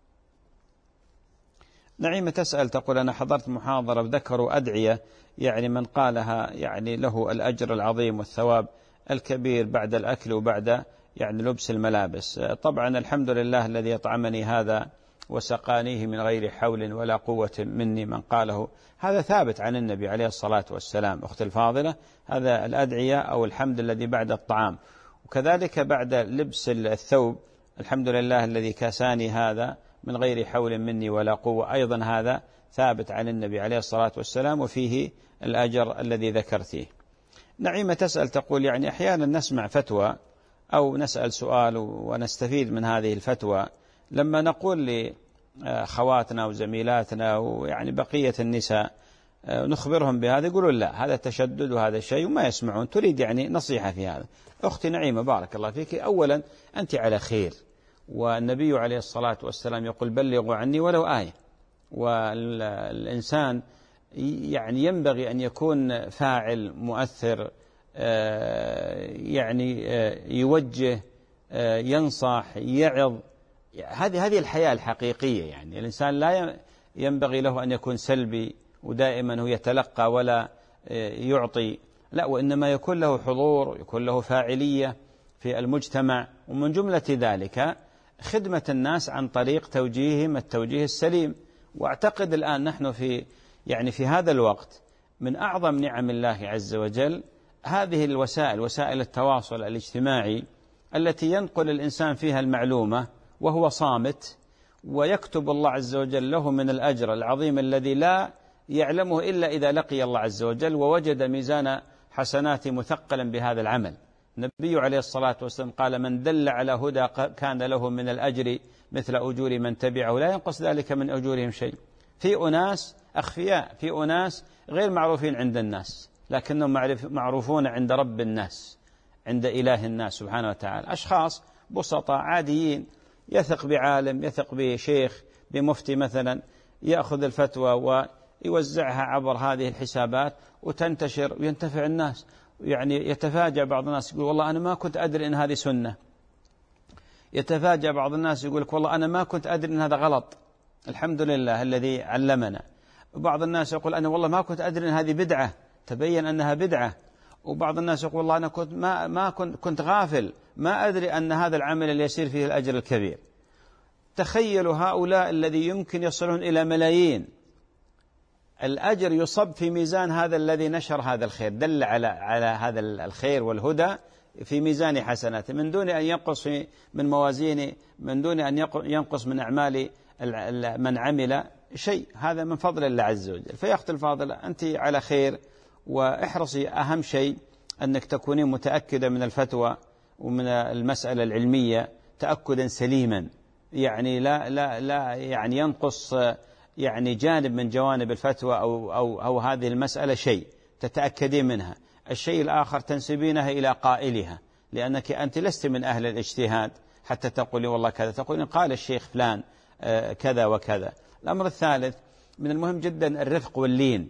نعيمة تسأل تقول: أنا حضرت محاضرة وذكروا أدعية يعني من قالها يعني له الأجر العظيم والثواب الكبير بعد الأكل وبعد يعني لبس الملابس. طبعا الحمد لله الذي يطعمني هذا وسقانيه من غير حول ولا قوة مني من قاله، هذا ثابت عن النبي عليه الصلاة والسلام. أخت الفاضلة، هذا الأدعية أو الحمد الذي بعد الطعام، وكذلك بعد لبس الثوب الحمد لله الذي كساني هذا من غير حول مني ولا قوة، أيضا هذا ثابت عن النبي عليه الصلاة والسلام، وفيه الأجر الذي ذكرته. نعيمة تسأل تقول: يعني أحيانا نسمع فتوى أو نسأل سؤال ونستفيد من هذه الفتوى، لما نقول لخواتنا وزميلاتنا ويعني بقية النساء نخبرهم بهذا يقولون لا هذا تشدد وهذا شيء وما يسمعون. تريد يعني نصيحة في هذا. أختي نعيمة بارك الله فيك، أولا أنت على خير، والنبي عليه الصلاة والسلام يقول: بلغوا عني ولو آية. والإنسان يعني ينبغي أن يكون فاعل مؤثر، يعني يوجه، ينصح، يعظ. هذه هذه الحياة الحقيقية. يعني الإنسان لا ينبغي له أن يكون سلبي ودائما هو يتلقى ولا يعطي، لا، وإنما يكون له حضور، يكون له فاعلية في المجتمع. ومن جملة ذلك خدمة الناس عن طريق توجيههم التوجيه السليم. وأعتقد الآن نحن في يعني في هذا الوقت من أعظم نعم الله عز وجل هذه الوسائل، وسائل التواصل الاجتماعي التي ينقل الإنسان فيها المعلومة وهو صامت، ويكتب الله عز وجل له من الأجر العظيم الذي لا يعلمه إلا إذا لقي الله عز وجل ووجد ميزان حسناته مثقلا بهذا العمل. النبي عليه الصلاة والسلام قال: من دل على هدى كان له من الأجر مثل أجور من تبعه لا ينقص ذلك من أجورهم شيء. في أناس أخفياء، في أناس غير معروفين عند الناس، لكنهم معروفون عند رب الناس، عند إله الناس سبحانه وتعالى. أشخاص بسطاء عاديين، يثق بعالم، يثق بشيخ، بمفتي مثلا، يأخذ الفتوى ويوزعها عبر هذه الحسابات وتنتشر وينتفع الناس. يعني يتفاجأ بعض الناس يقول: والله أنا ما كنت أدري إن هذه سنة. يتفاجأ بعض الناس يقول لك: والله أنا ما كنت أدري إن هذا غلط، الحمد لله الذي علمنا. وبعض الناس يقول: أنا والله ما كنت أدري إن هذه بدعة، تبين أنها بدعة. وبعض الناس يقول: والله أنا كنت ما ما كنت كنت غافل، ما أدري أن هذا العمل اللي يصير فيه الأجر الكبير. تخيلوا هؤلاء الذي يمكن يصلون إلى ملايين، الأجر يصب في ميزان هذا الذي نشر هذا الخير، دل على على هذا الخير والهدى في ميزان حسناته، من دون أن ينقص من موازين، من دون أن ينقص من أعمال من عمل شيء. هذا من فضل الله عز وجل. فيا أختي الفاضلة، أنت على خير، واحرصي أهم شيء أنك تكونين متأكدة من الفتوى ومن المسألة العلمية تأكدا سليما، يعني لا لا لا يعني ينقص يعني جانب من جوانب الفتوى أو أو أو هذه المسألة شيء تتأكدين منها. الشيء الآخر تنسبينها إلى قائلها، لأنك أنت لست من أهل الاجتهاد حتى تقولي والله كذا، تقولين قال الشيخ فلان كذا وكذا. الأمر الثالث من المهم جدا الرفق واللين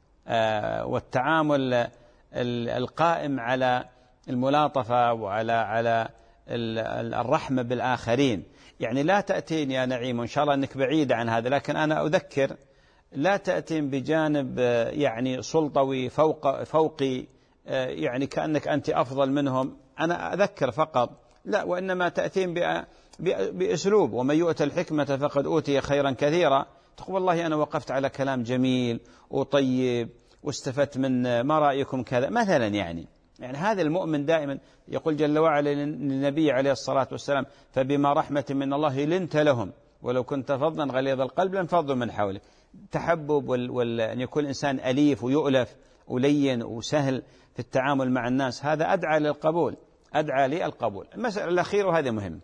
والتعامل القائم على الملاطفة وعلى على الرحمة بالآخرين. يعني لا تأتين يا نعيم، وإن شاء الله أنك بعيدة عن هذا، لكن أنا أذكر لا تأتين بجانب يعني سلطوي فوق فوقي، يعني كأنك أنت أفضل منهم. أنا أذكر فقط، لا، وإنما تأتين بأسلوب ومن يؤتى الحكمة فقد أوتي خيرا كثيرا. تقول والله أنا وقفت على كلام جميل وطيب واستفدت من ما رأيكم كذا مثلا. يعني يعني هذا المؤمن دائما يقول جل وعلا للنبي عليه الصلاة والسلام فبما رحمة من الله لنت لهم ولو كنت فظا غليظ القلب لانفضوا من حولك. تحبب وأن يكون إنسان أليف ويؤلف ولين وسهل في التعامل مع الناس، هذا أدعى للقبول، أدعى للقبول. المسألة الأخيرة وهذا مهم،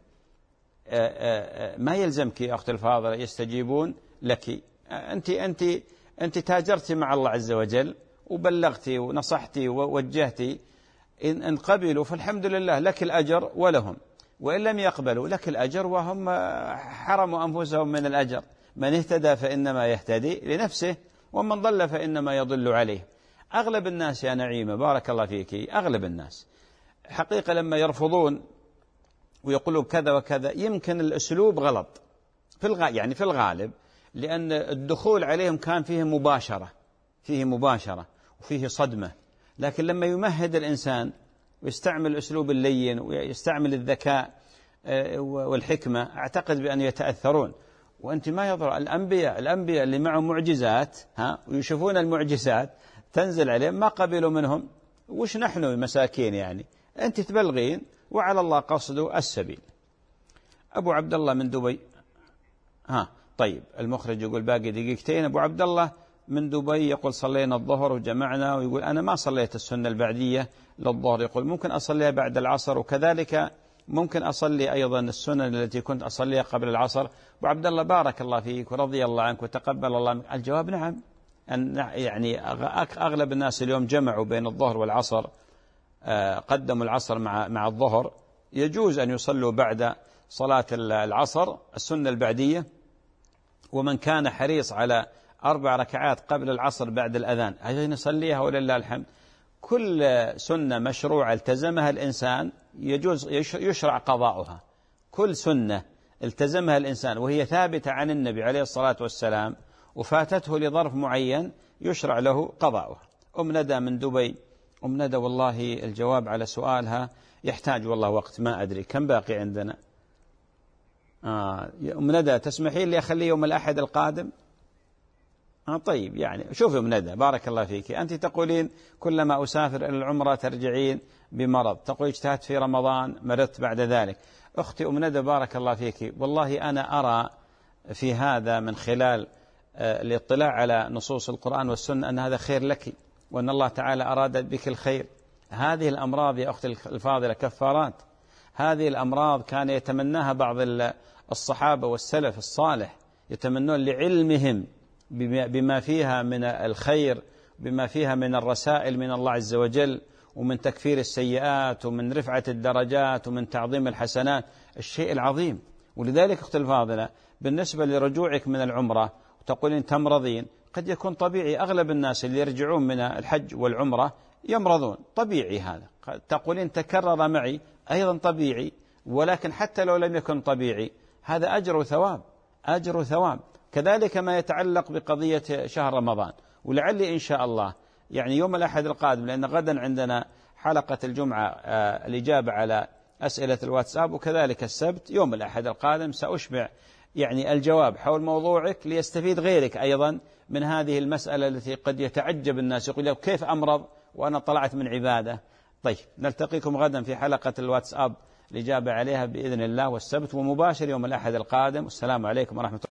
ما يلزمك يا أختي الفاضلة يستجيبون لك. أنت أنت أنت تاجرتي مع الله عز وجل وبلغتي ونصحتي ووجهتي، إن قبلوا فالحمد لله لك الأجر ولهم، وإن لم يقبلوا لك الأجر وهم حرموا أنفسهم من الأجر. من اهتدى فإنما يهتدي لنفسه ومن ضل فإنما يضل عليه. أغلب الناس يا نعيمة بارك الله فيك، أغلب الناس حقيقة لما يرفضون ويقولوا كذا وكذا يمكن الأسلوب غلط في الغ... يعني في الغالب، لأن الدخول عليهم كان فيه مباشرة، فيه مباشرة وفيه صدمة. لكن لما يمهد الإنسان ويستعمل الأسلوب اللين ويستعمل الذكاء والحكمة أعتقد بأن يتأثرون. وأنت ما يضر الأنبياء الأنبياء اللي معهم معجزات ها ويشوفون المعجزات تنزل عليهم ما قبلوا منهم، وش نحن مساكين يعني. أنت تبلغين وعلى الله قصد السبيل. أبو عبد الله من دبي، ها طيب المخرج يقول باقي دقيقتين. أبو عبد الله من دبي يقول صلينا الظهر وجمعنا، ويقول أنا ما صليت السنة البعدية للظهر، يقول ممكن أصليها بعد العصر، وكذلك ممكن أصلي أيضا السنن التي كنت أصليها قبل العصر. أبو عبد الله بارك الله فيك ورضي الله عنك وتقبل الله منك. الجواب نعم، أن يعني أغلب الناس اليوم جمعوا بين الظهر والعصر، قدموا العصر مع مع الظهر. يجوز أن يصلوا بعد صلاة العصر السنة البعدية، ومن كان حريص على أربع ركعات قبل العصر بعد الأذان أيضا يصليها ولله الحمد. كل سنة مشروعة التزمها الإنسان يجوز يشرع قضاؤها. كل سنة التزمها الإنسان وهي ثابتة عن النبي عليه الصلاة والسلام وفاتته لظرف معين يشرع له قضاؤها. أم ندى من دبي، أم ندى والله الجواب على سؤالها يحتاج والله وقت، ما أدري كم باقي عندنا. آه أم ندى تسمحين لي أخليه يوم الأحد القادم؟ آه طيب يعني شوفي أم ندى بارك الله فيك، أنت تقولين كلما أسافر إلى العمرة ترجعين بمرض، تقول اجتهدت في رمضان مرضت بعد ذلك. أختي أم ندى بارك الله فيك، والله أنا أرى في هذا من خلال الاطلاع على نصوص القرآن والسنة أن هذا خير لك، وأن الله تعالى أراد بك الخير. هذه الأمراض يا أختي الفاضلة كفارات. هذه الأمراض كان يتمناها بعض الصحابة والسلف الصالح، يتمنون لعلمهم بما فيها من الخير، بما فيها من الرسائل من الله عز وجل، ومن تكفير السيئات ومن رفعة الدرجات ومن تعظيم الحسنات، الشيء العظيم. ولذلك أختي الفاضلة بالنسبة لرجوعك من العمرة وتقولين تمرضين، قد يكون طبيعي، أغلب الناس اللي يرجعون من الحج والعمرة يمرضون، طبيعي هذا. تقولين تكرر معي، أيضا طبيعي، ولكن حتى لو لم يكن طبيعي هذا أجر وثواب، أجر وثواب. كذلك ما يتعلق بقضية شهر رمضان. ولعلي إن شاء الله يعني يوم الأحد القادم، لأن غدا عندنا حلقة الجمعة آه الإجابة على أسئلة الواتساب، وكذلك السبت يوم الأحد القادم سأشبع يعني الجواب حول موضوعك ليستفيد غيرك أيضا من هذه المسألة التي قد يتعجب الناس، يقول كيف أمرض وأنا طلعت من عبادة. طيب نلتقيكم غدا في حلقة الواتساب الإجابة عليها بإذن الله، والسبت ومباشر يوم الأحد القادم. والسلام عليكم ورحمة الله.